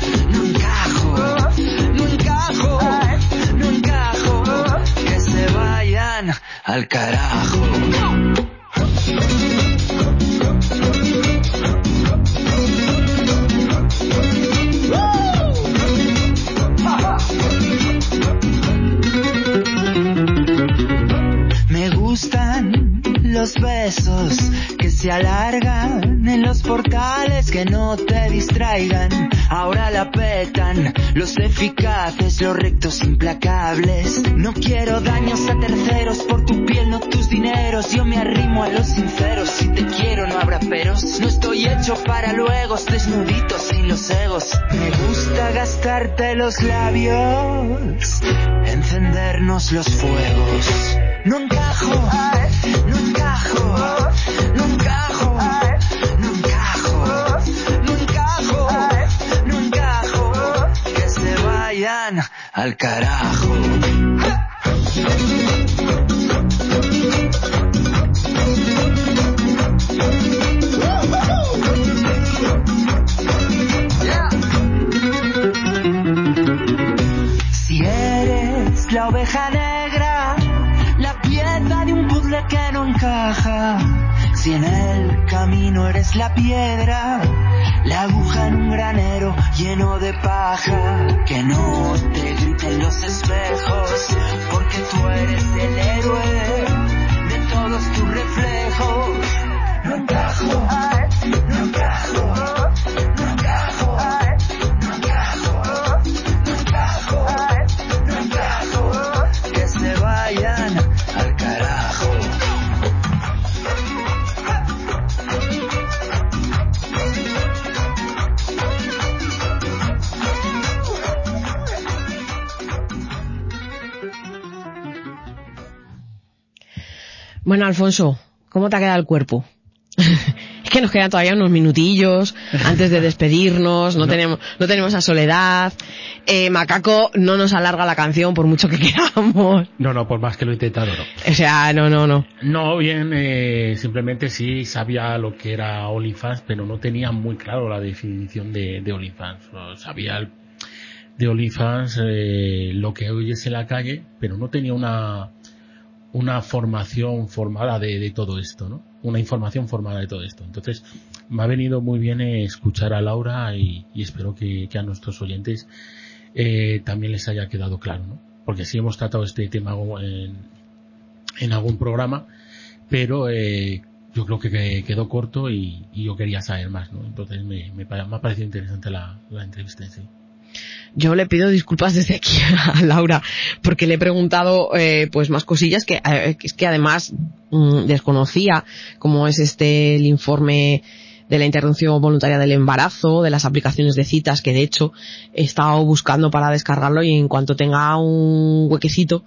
Al carajo. Me gustan los besos que se alargan en los portales, que no te distraigan. Ahora la petan los eficaces, los rectos implacables. No quiero daños a terceros, por tu piel no tus dineros. Yo me arrimo a los sinceros, si te quiero no habrá peros. No estoy hecho para luegos, desnuditos sin los egos. Me gusta gastarte los labios, encendernos los fuegos. No encajo, no encajo, no encajo, no encajo, no encajo, no encajo. Que se vayan al carajo. Si eres la oveja negra, la pieza de un puzzle que no encaja, si en el camino eres la piedra, la aguja en un granero lleno de paja, que no te griten los espejos, porque tú eres el héroe de todos tus reflejos. No encajo, no encajo, no encajo, no encajo, no encajo, no encajo, que se vayan al carajo. Bueno, Alfonso, ¿cómo te ha quedado el cuerpo? Es que nos quedan todavía unos minutillos antes de despedirnos, no tenemos a Soledad. Macaco no nos alarga la canción por mucho que queramos. No, por más que lo he intentado, no. O sea, no. No, bien, simplemente sí sabía lo que era OnlyFans, pero no tenía muy claro la definición de OnlyFans. Sabía de OnlyFans lo que oyes en la calle, pero no tenía una formación formada de todo esto, ¿no? Una información formada de todo esto. Entonces, me ha venido muy bien escuchar a Laura y espero que a nuestros oyentes también les haya quedado claro, ¿no? Porque sí hemos tratado este tema en algún programa, pero yo creo que quedó corto y yo quería saber más, ¿no? Entonces me ha parecido interesante la entrevista en sí. Yo le pido disculpas desde aquí a Laura porque le he preguntado pues más cosillas que además desconocía, como es el informe de la interrupción voluntaria del embarazo, de las aplicaciones de citas, que de hecho he estado buscando para descargarlo y en cuanto tenga un huequecito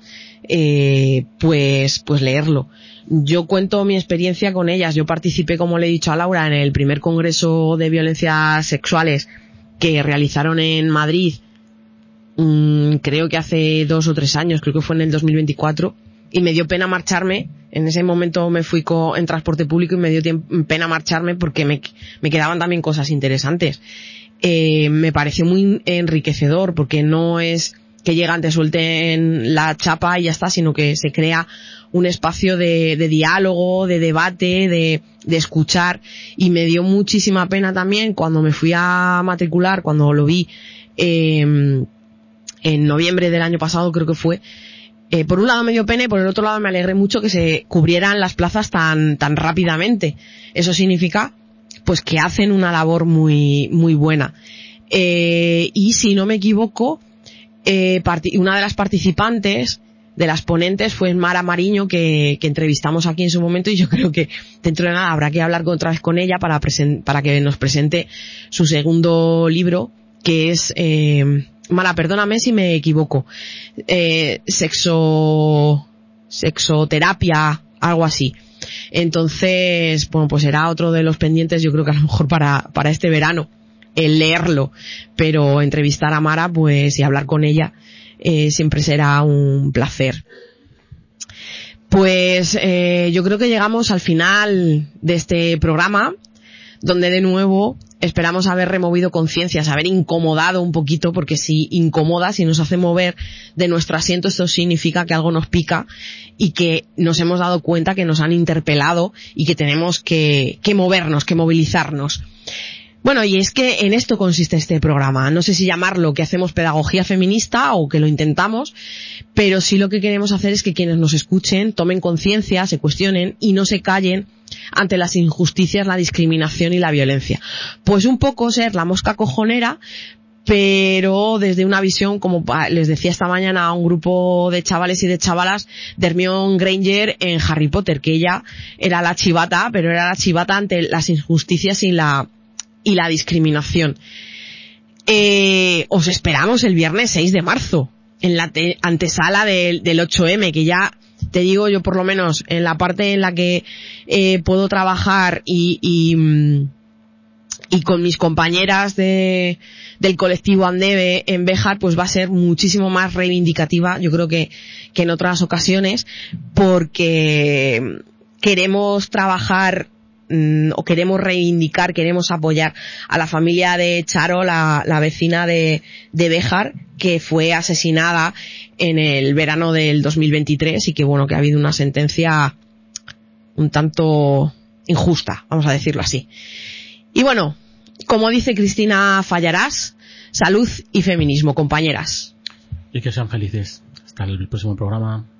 pues leerlo. Yo cuento mi experiencia con ellas. Yo participé, como le he dicho a Laura, en el primer congreso de violencias sexuales que realizaron en Madrid, creo que hace 2 o 3 años, creo que fue en el 2024, y me dio pena marcharme. En ese momento me fui en transporte público y me dio pena marcharme porque me quedaban también cosas interesantes. Me pareció muy enriquecedor porque no es que llegan, te suelten la chapa y ya está, sino que se crea un espacio de diálogo, de debate, de escuchar, y me dio muchísima pena también cuando me fui a matricular, cuando lo vi en noviembre del año pasado, creo que fue. Por un lado me dio pena y por el otro lado me alegré mucho que se cubrieran las plazas tan rápidamente. Eso significa pues que hacen una labor muy muy buena. Y si no me equivoco, una de las participantes, de las ponentes, fue Mara Mariño, que entrevistamos aquí en su momento, y yo creo que dentro de nada habrá que hablar otra vez con ella para que nos presente su segundo libro, que es Mara, perdóname si me equivoco, sexoterapia, algo así. Entonces, bueno, pues será otro de los pendientes, yo creo que a lo mejor para este verano, el leerlo, pero entrevistar a Mara, pues, y hablar con ella, siempre será un placer. Pues yo creo que llegamos al final de este programa, donde de nuevo esperamos haber removido conciencias, haber incomodado un poquito, porque si incomoda, si nos hace mover de nuestro asiento, esto significa que algo nos pica y que nos hemos dado cuenta que nos han interpelado y que tenemos que movernos, que movilizarnos. Bueno, y es que en esto consiste este programa. No sé si llamarlo que hacemos pedagogía feminista o que lo intentamos, pero sí lo que queremos hacer es que quienes nos escuchen tomen conciencia, se cuestionen y no se callen ante las injusticias, la discriminación y la violencia. Pues un poco ser la mosca cojonera, pero desde una visión, como les decía esta mañana a un grupo de chavales y de chavalas, de Hermione Granger en Harry Potter, que ella era la chivata, pero era la chivata ante las injusticias y la discriminación. Os esperamos el viernes 6 de marzo en la antesala del 8M, que ya te digo, yo por lo menos en la parte en la que puedo trabajar y con mis compañeras del colectivo Andeve en Béjar, pues va a ser muchísimo más reivindicativa, yo creo que en otras ocasiones, porque queremos trabajar o queremos reivindicar, queremos apoyar a la familia de Charo, la vecina de Béjar, que fue asesinada en el verano del 2023 y que bueno, que ha habido una sentencia un tanto injusta, vamos a decirlo así. Y bueno, como dice Cristina Fallarás, salud y feminismo, compañeras. Y que sean felices. Hasta el próximo programa.